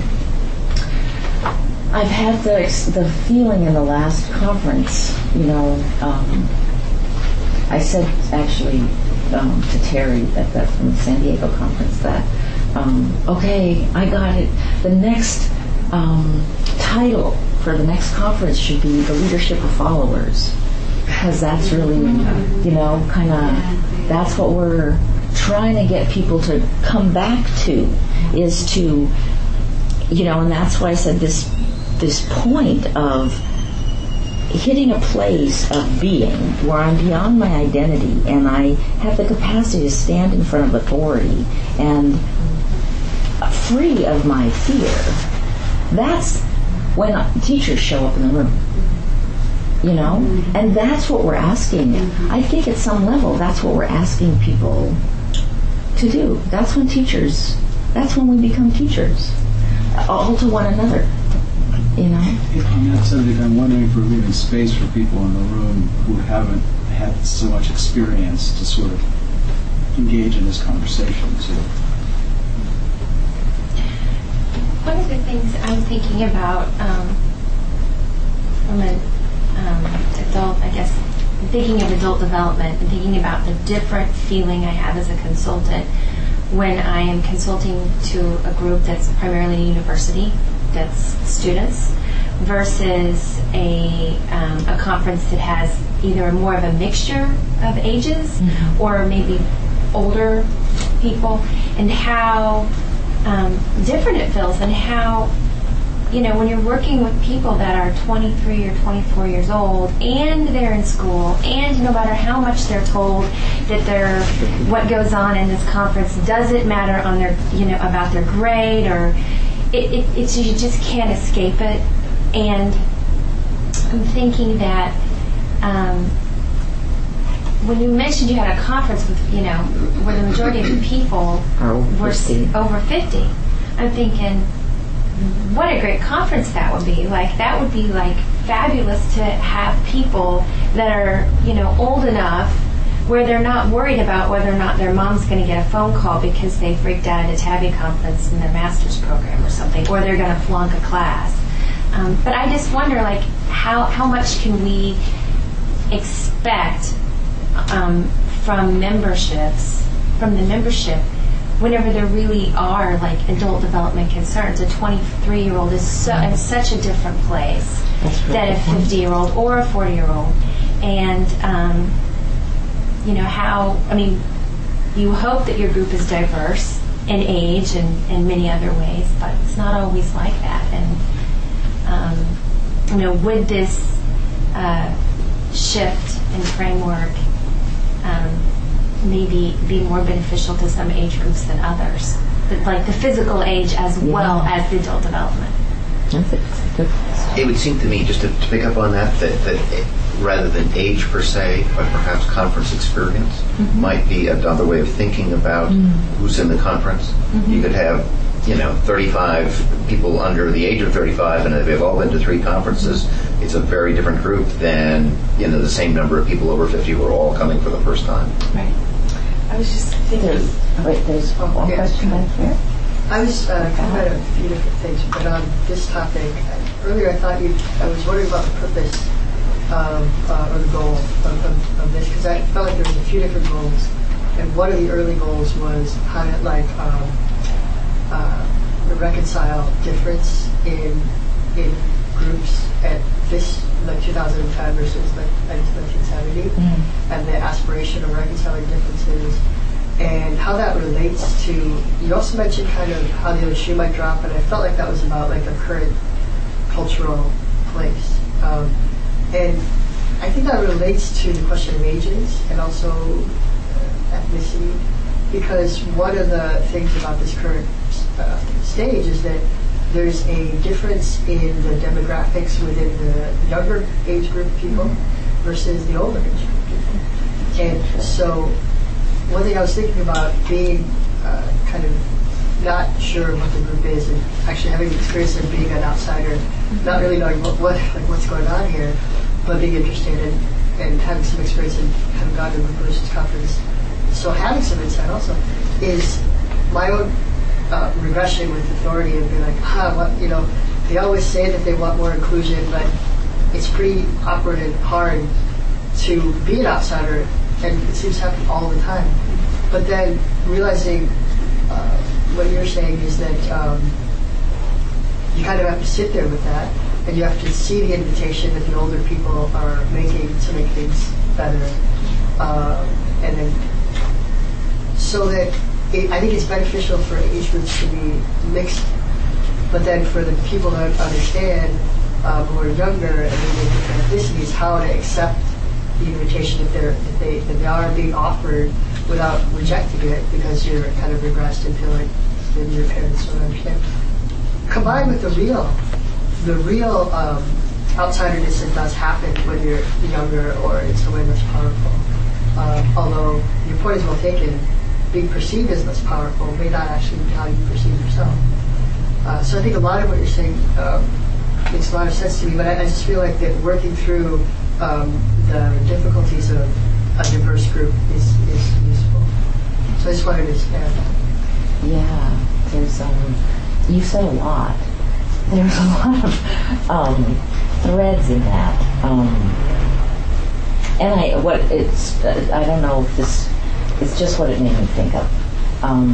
I've had the the feeling in the last conference, you know, um, I said actually um, to Terry at the, from the San Diego conference that, um, okay, I got it. The next um, title for the next conference should be The Leadership of Followers, because that's really, you know, kind of, that's what we're trying to get people to come back to, is to, you know, and that's why I said this this point of hitting a place of being where I'm beyond my identity and I have the capacity to stand in front of authority and free of my fear. That's when teachers show up in the room, you know, and that's what we're asking. I think at some level that's what we're asking people to do. That's when teachers, that's when we become teachers, all to one another. You know? On that subject, I'm wondering if we're leaving space for people in the room who haven't had so much experience to sort of engage in this conversation too. One of the things I'm thinking about um, from an um, adult, I guess, thinking of adult development and thinking about the different feeling I have as a consultant when I am consulting to a group that's primarily a university, that's students, versus a um, a conference that has either more of a mixture of ages mm-hmm. or maybe older people, and how um, different it feels, and how, you know, when you're working with people that are twenty-three or twenty-four years old and they're in school, and no matter how much they're told that they're what goes on in this conference doesn't matter on their, you know, about their grade, or It, it, it's you just can't escape it. And I'm thinking that um, when you mentioned you had a conference with, you know, where the majority of the people were over fifty, I'm thinking, what a great conference that would be. Like, that would be like fabulous to have people that are, you know, old enough where they're not worried about whether or not their mom's going to get a phone call because they freaked out at a TABI conference in their master's program or something, or they're going to flunk a class. Um, but I just wonder, like, how, how much can we expect um, from memberships, from the membership, whenever there really are, like, adult development concerns? A twenty-three-year-old is so, in such a different place than a fifty-year-old or a forty-year-old. And um, you know, how, I mean, you hope that your group is diverse in age and in many other ways, but it's not always like that. And, um, you know, would this uh, shift in framework um, maybe be more beneficial to some age groups than others? But, like the physical age as yeah. well as the adult development. That's a good question. it would seem to me, just to, to pick up on that, that, that it, rather than age per se, but perhaps conference experience mm-hmm. might be another way of thinking about mm-hmm. who's in the conference. Mm-hmm. You could have, you know, thirty-five people under the age of thirty-five, and if they've all been to three conferences, it's a very different group than, you know, the same number of people over fifty who are all coming for the first time. Right. I was just thinking. There's, wait, there's oh, one yeah. question back here. I was uh, thinking about a few different things, but on this topic, earlier I thought you, I was wondering about the purpose um, uh, or the goal of, of, of this, because I felt like there was a few different goals, and one of the early goals was how to like um, uh, reconcile difference in in groups at this like two thousand ten versus like nineteen seventy, mm-hmm. and the aspiration of reconciling differences. And how that relates to, you also mentioned kind of how the other shoe might drop, and I felt like that was about like a current cultural place. Um, and I think that relates to the question of ages and also uh, ethnicity, because one of the things about this current uh, stage is that there's a difference in the demographics within the younger age group of people versus the older age group of people. And so one thing I was thinking about being uh, kind of not sure what the group is and actually having the experience of being an outsider, not really knowing what, what like what's going on here, but being interested in, and having some experience and having gone to the Relations Conference. So having some insight also is my own uh, regression with authority and being like, ah, what, you know, they always say that they want more inclusion, but it's pretty awkward and hard to be an outsider, and it seems to happen all the time. But then realizing uh, what you're saying is that um, you kind of have to sit there with that, and you have to see the invitation that the older people are making to make things better, uh, and then so that it, I think it's beneficial for age groups to be mixed, but then for the people that understand um, who are younger and maybe different ethnicities, how to accept the invitation that they're that they that they are being offered without rejecting it because you're kind of regressed and feel like maybe your parents don't understand. Combined with the real, the real um, outsiderness that does happen when you're younger or in some way less powerful. Uh, although your point is well taken, being perceived as less powerful may not actually be how you perceive yourself. Uh, so I think a lot of what you're saying um, makes a lot of sense to me, but I, I just feel like that working through um, the difficulties of a diverse group is, is useful. So I just wanted to share that. Yeah, there's um, you said a lot. There's a lot of um, threads in that, um, and I what it's uh, I don't know if this it's just what it made me think of. Um,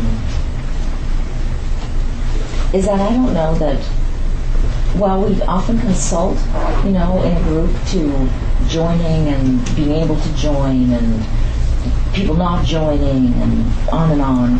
is that I don't know that. Well, we often consult, you know, in a group to joining and being able to join and people not joining and on and on.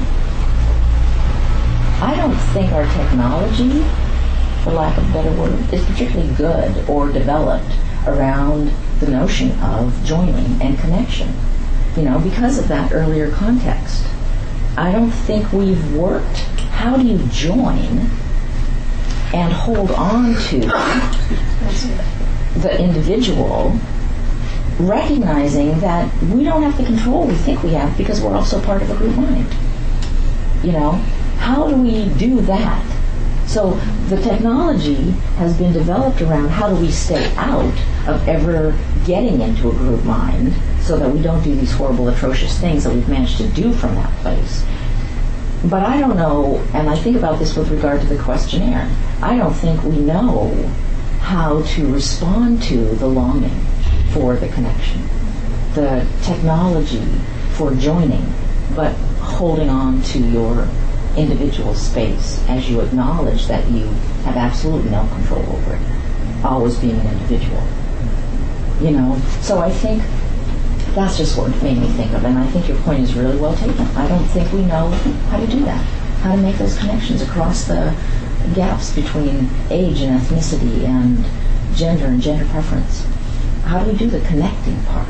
I don't think our technology, for lack of a better word, is particularly good or developed around the notion of joining and connection, you know, because of that earlier context. I don't think we've worked how do you join and hold on to the individual, recognizing that we don't have the control we think we have because we're also part of a group mind. You know, how do we do that? So the technology has been developed around how do we stay out of ever getting into a group mind so that we don't do these horrible, atrocious things that we've managed to do from that place. But I don't know, and I think about this with regard to the questionnaire, I don't think we know how to respond to the longing for the connection, the technology for joining, but holding on to your individual space as you acknowledge that you have absolutely no control over it, always being an individual. You know, so I think that's just what made me think of, and I think your point is really well taken. I don't think we know how to do that, how to make those connections across the gaps between age and ethnicity and gender and gender preference. How do we do the connecting part?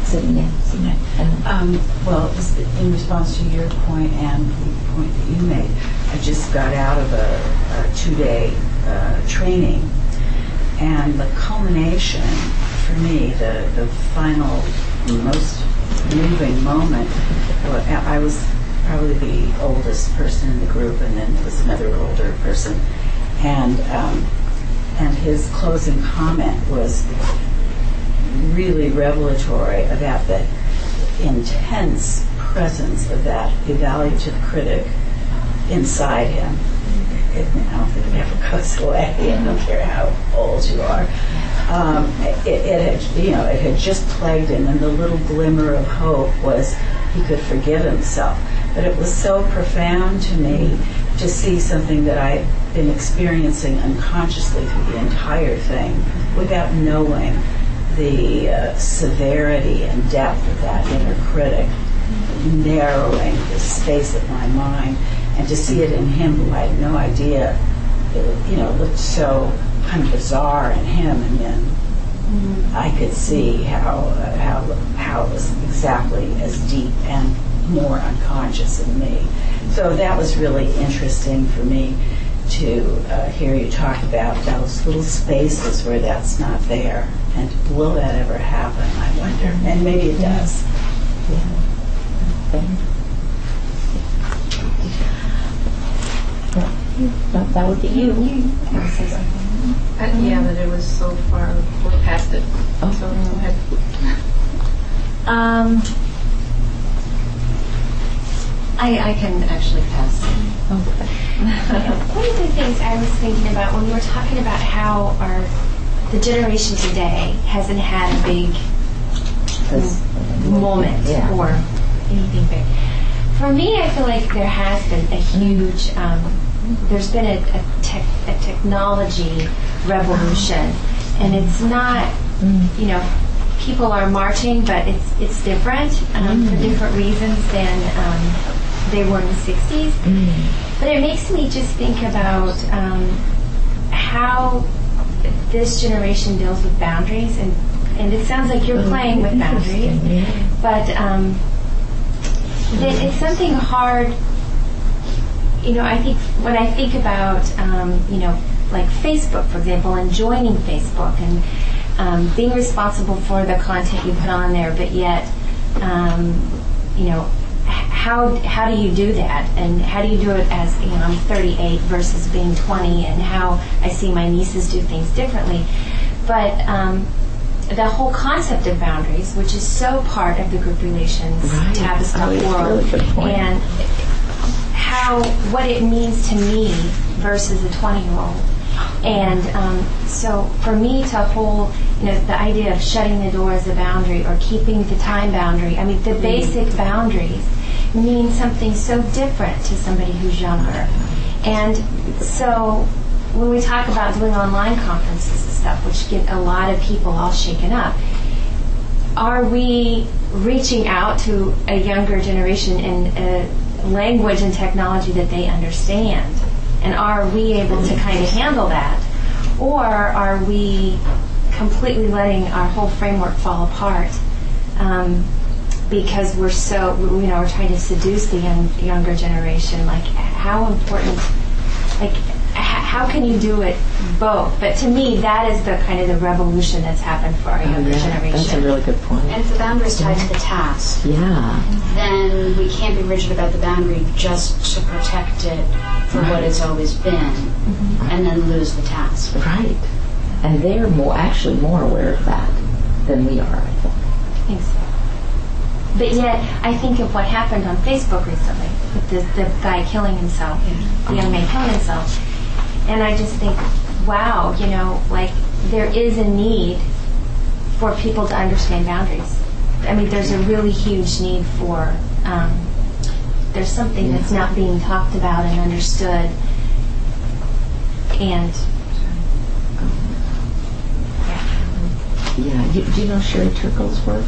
sitting in. And Um, well, just in response to your point and the point that you made, I just got out of a, a two-day uh, training, and the culmination for me, the, the final, most moving moment, well, I was probably the oldest person in the group, and then there was another older person, and um, and his closing comment was really revelatory about the intense presence of that evaluative critic inside him. It, I don't think it ever goes away. I don't care how old you are. Um, it, it had, you know, it had just plagued him, and the little glimmer of hope was he could forgive himself. But it was so profound to me to see something that I'd been experiencing unconsciously through the entire thing, without knowing the uh, severity and depth of that inner critic, narrowing the space of my mind, and to see it in him who I had no idea, it, you know, looked so kind of bizarre in him, and then mm-hmm. I could see how, uh, how, how it was exactly as deep and more unconscious in me. So that was really interesting for me to uh, hear you talk about those little spaces where that's not there. And will that ever happen, I wonder? And maybe it does. Yeah. Well, that would be you. You want to say something? Uh, yeah, but it was so far, we're past it. Oh. So go ahead. Um, I, I can actually pass. One of the things I was thinking about when we were talking about how our the generation today hasn't had a big moment yeah. or anything big. For me, I feel like there has been a huge, um, there's been a, a, tech, a technology revolution, and it's not, you know, people are marching, but it's it's different um, mm. for different reasons than um, they were in the sixties. Mm. But it makes me just think about um, how this generation deals with boundaries, and, and it sounds like you're playing with boundaries, but um, that it's something hard. You know, I think when I think about, um, you know, like Facebook, for example, and joining Facebook and um, being responsible for the content you put on there, but yet, um, you know, how how do you do that, and how do you do it as, you know, I'm thirty-eight versus being twenty, and how I see my nieces do things differently. But um, the whole concept of boundaries, which is so part of the group relations right. Tavistock oh, world, really and how what it means to me versus a twenty-year-old. And um, so for me to hold, you know, the idea of shutting the door as a boundary or keeping the time boundary, I mean, the basic boundaries mean something so different to somebody who's younger. And so when we talk about doing online conferences and stuff, which get a lot of people all shaken up, are we reaching out to a younger generation in a language and technology that they understand? And are we able to kind of handle that? Or are we completely letting our whole framework fall apart um, because we're so, you know, we're trying to seduce the young, younger generation? Like, how important, like, h- how can you do it both? But to me, that is the kind of the revolution that's happened for our younger oh, yeah. generation. That's a really good point. And if the boundary is tied to the task, yeah, then we can't be rigid about the boundary just to protect it for right. what it's always been, mm-hmm. and then lose the task. Right. And they're more actually more aware of that than we are, I think. I think so. But yet, I think of what happened on Facebook recently with the, the guy killing himself, the young man killing himself. And I just think, wow, you know, like, there is a need for people to understand boundaries. I mean, there's a really huge need for, um, there's something that's not being talked about and understood. And, yeah. Yeah, you, do you know Sherry Turkle's work?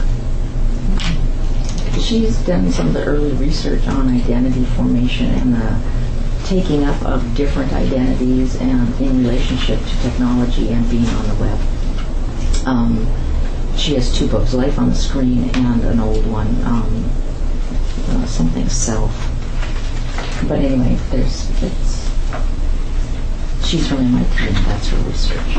She's done some of the early research on identity formation and the taking up of different identities and in relationship to technology and being on the web. Um, she has two books, Life on the Screen and an old one, um, uh, something Self. But anyway, there's it's she's from M I T and that's her research.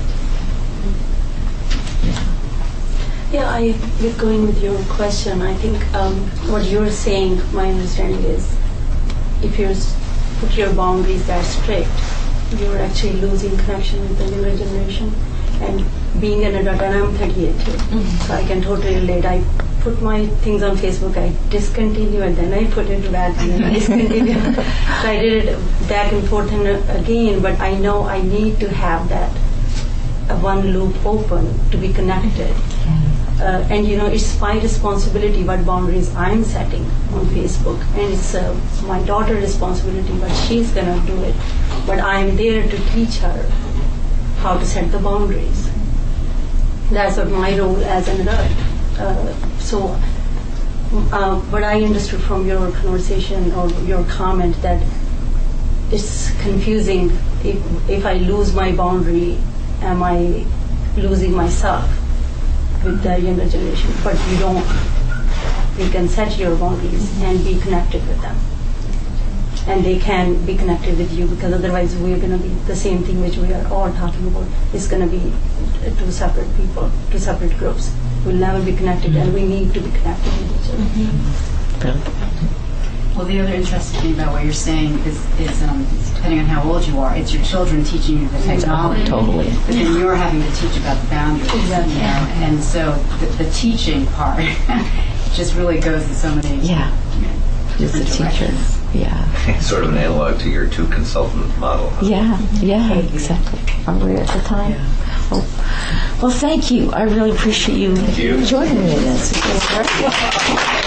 Yeah. Yeah, I, with going with your question, I think um, what you're saying, my understanding is, if you put your boundaries that strict, you're actually losing connection with the younger generation. And being an adult, and I'm thirty-eight too, mm-hmm. so I can totally relate. I put my things on Facebook, I discontinue, and then I put it back, and then I discontinue. So I did it back and forth and again, but I know I need to have that uh, one loop open to be connected. Uh, and you know, it's my responsibility what boundaries I'm setting on Facebook, and it's uh, my daughter's responsibility what she's gonna do it. But I'm there to teach her how to set the boundaries. That's what my role as an adult. Uh, so, uh, what I understood from your conversation or your comment that it's confusing. If if I lose my boundary, am I losing myself with the younger generation? But you don't. You can set your boundaries and be connected with them, and they can be connected with you, because otherwise we're going to be the same thing which we are all talking about. It's going to be two separate people, two separate groups. We'll never be connected, and we need to be connected with each other. Mm-hmm. Well, the other interesting thing about what you're saying is, is um, depending on how old you are, it's your children teaching you the technology. Totally. But then you're having to teach about the boundaries. Exactly. You know? And so the, the teaching part just really goes in so many Yeah. you know, Just a different teacher. directions. Yeah. Sort of an analog to your two consultant model. Yeah, yeah, exactly. Are we at the time? Yeah. Oh. Well, thank you. I really appreciate you, Thank you. joining me in this. It was great.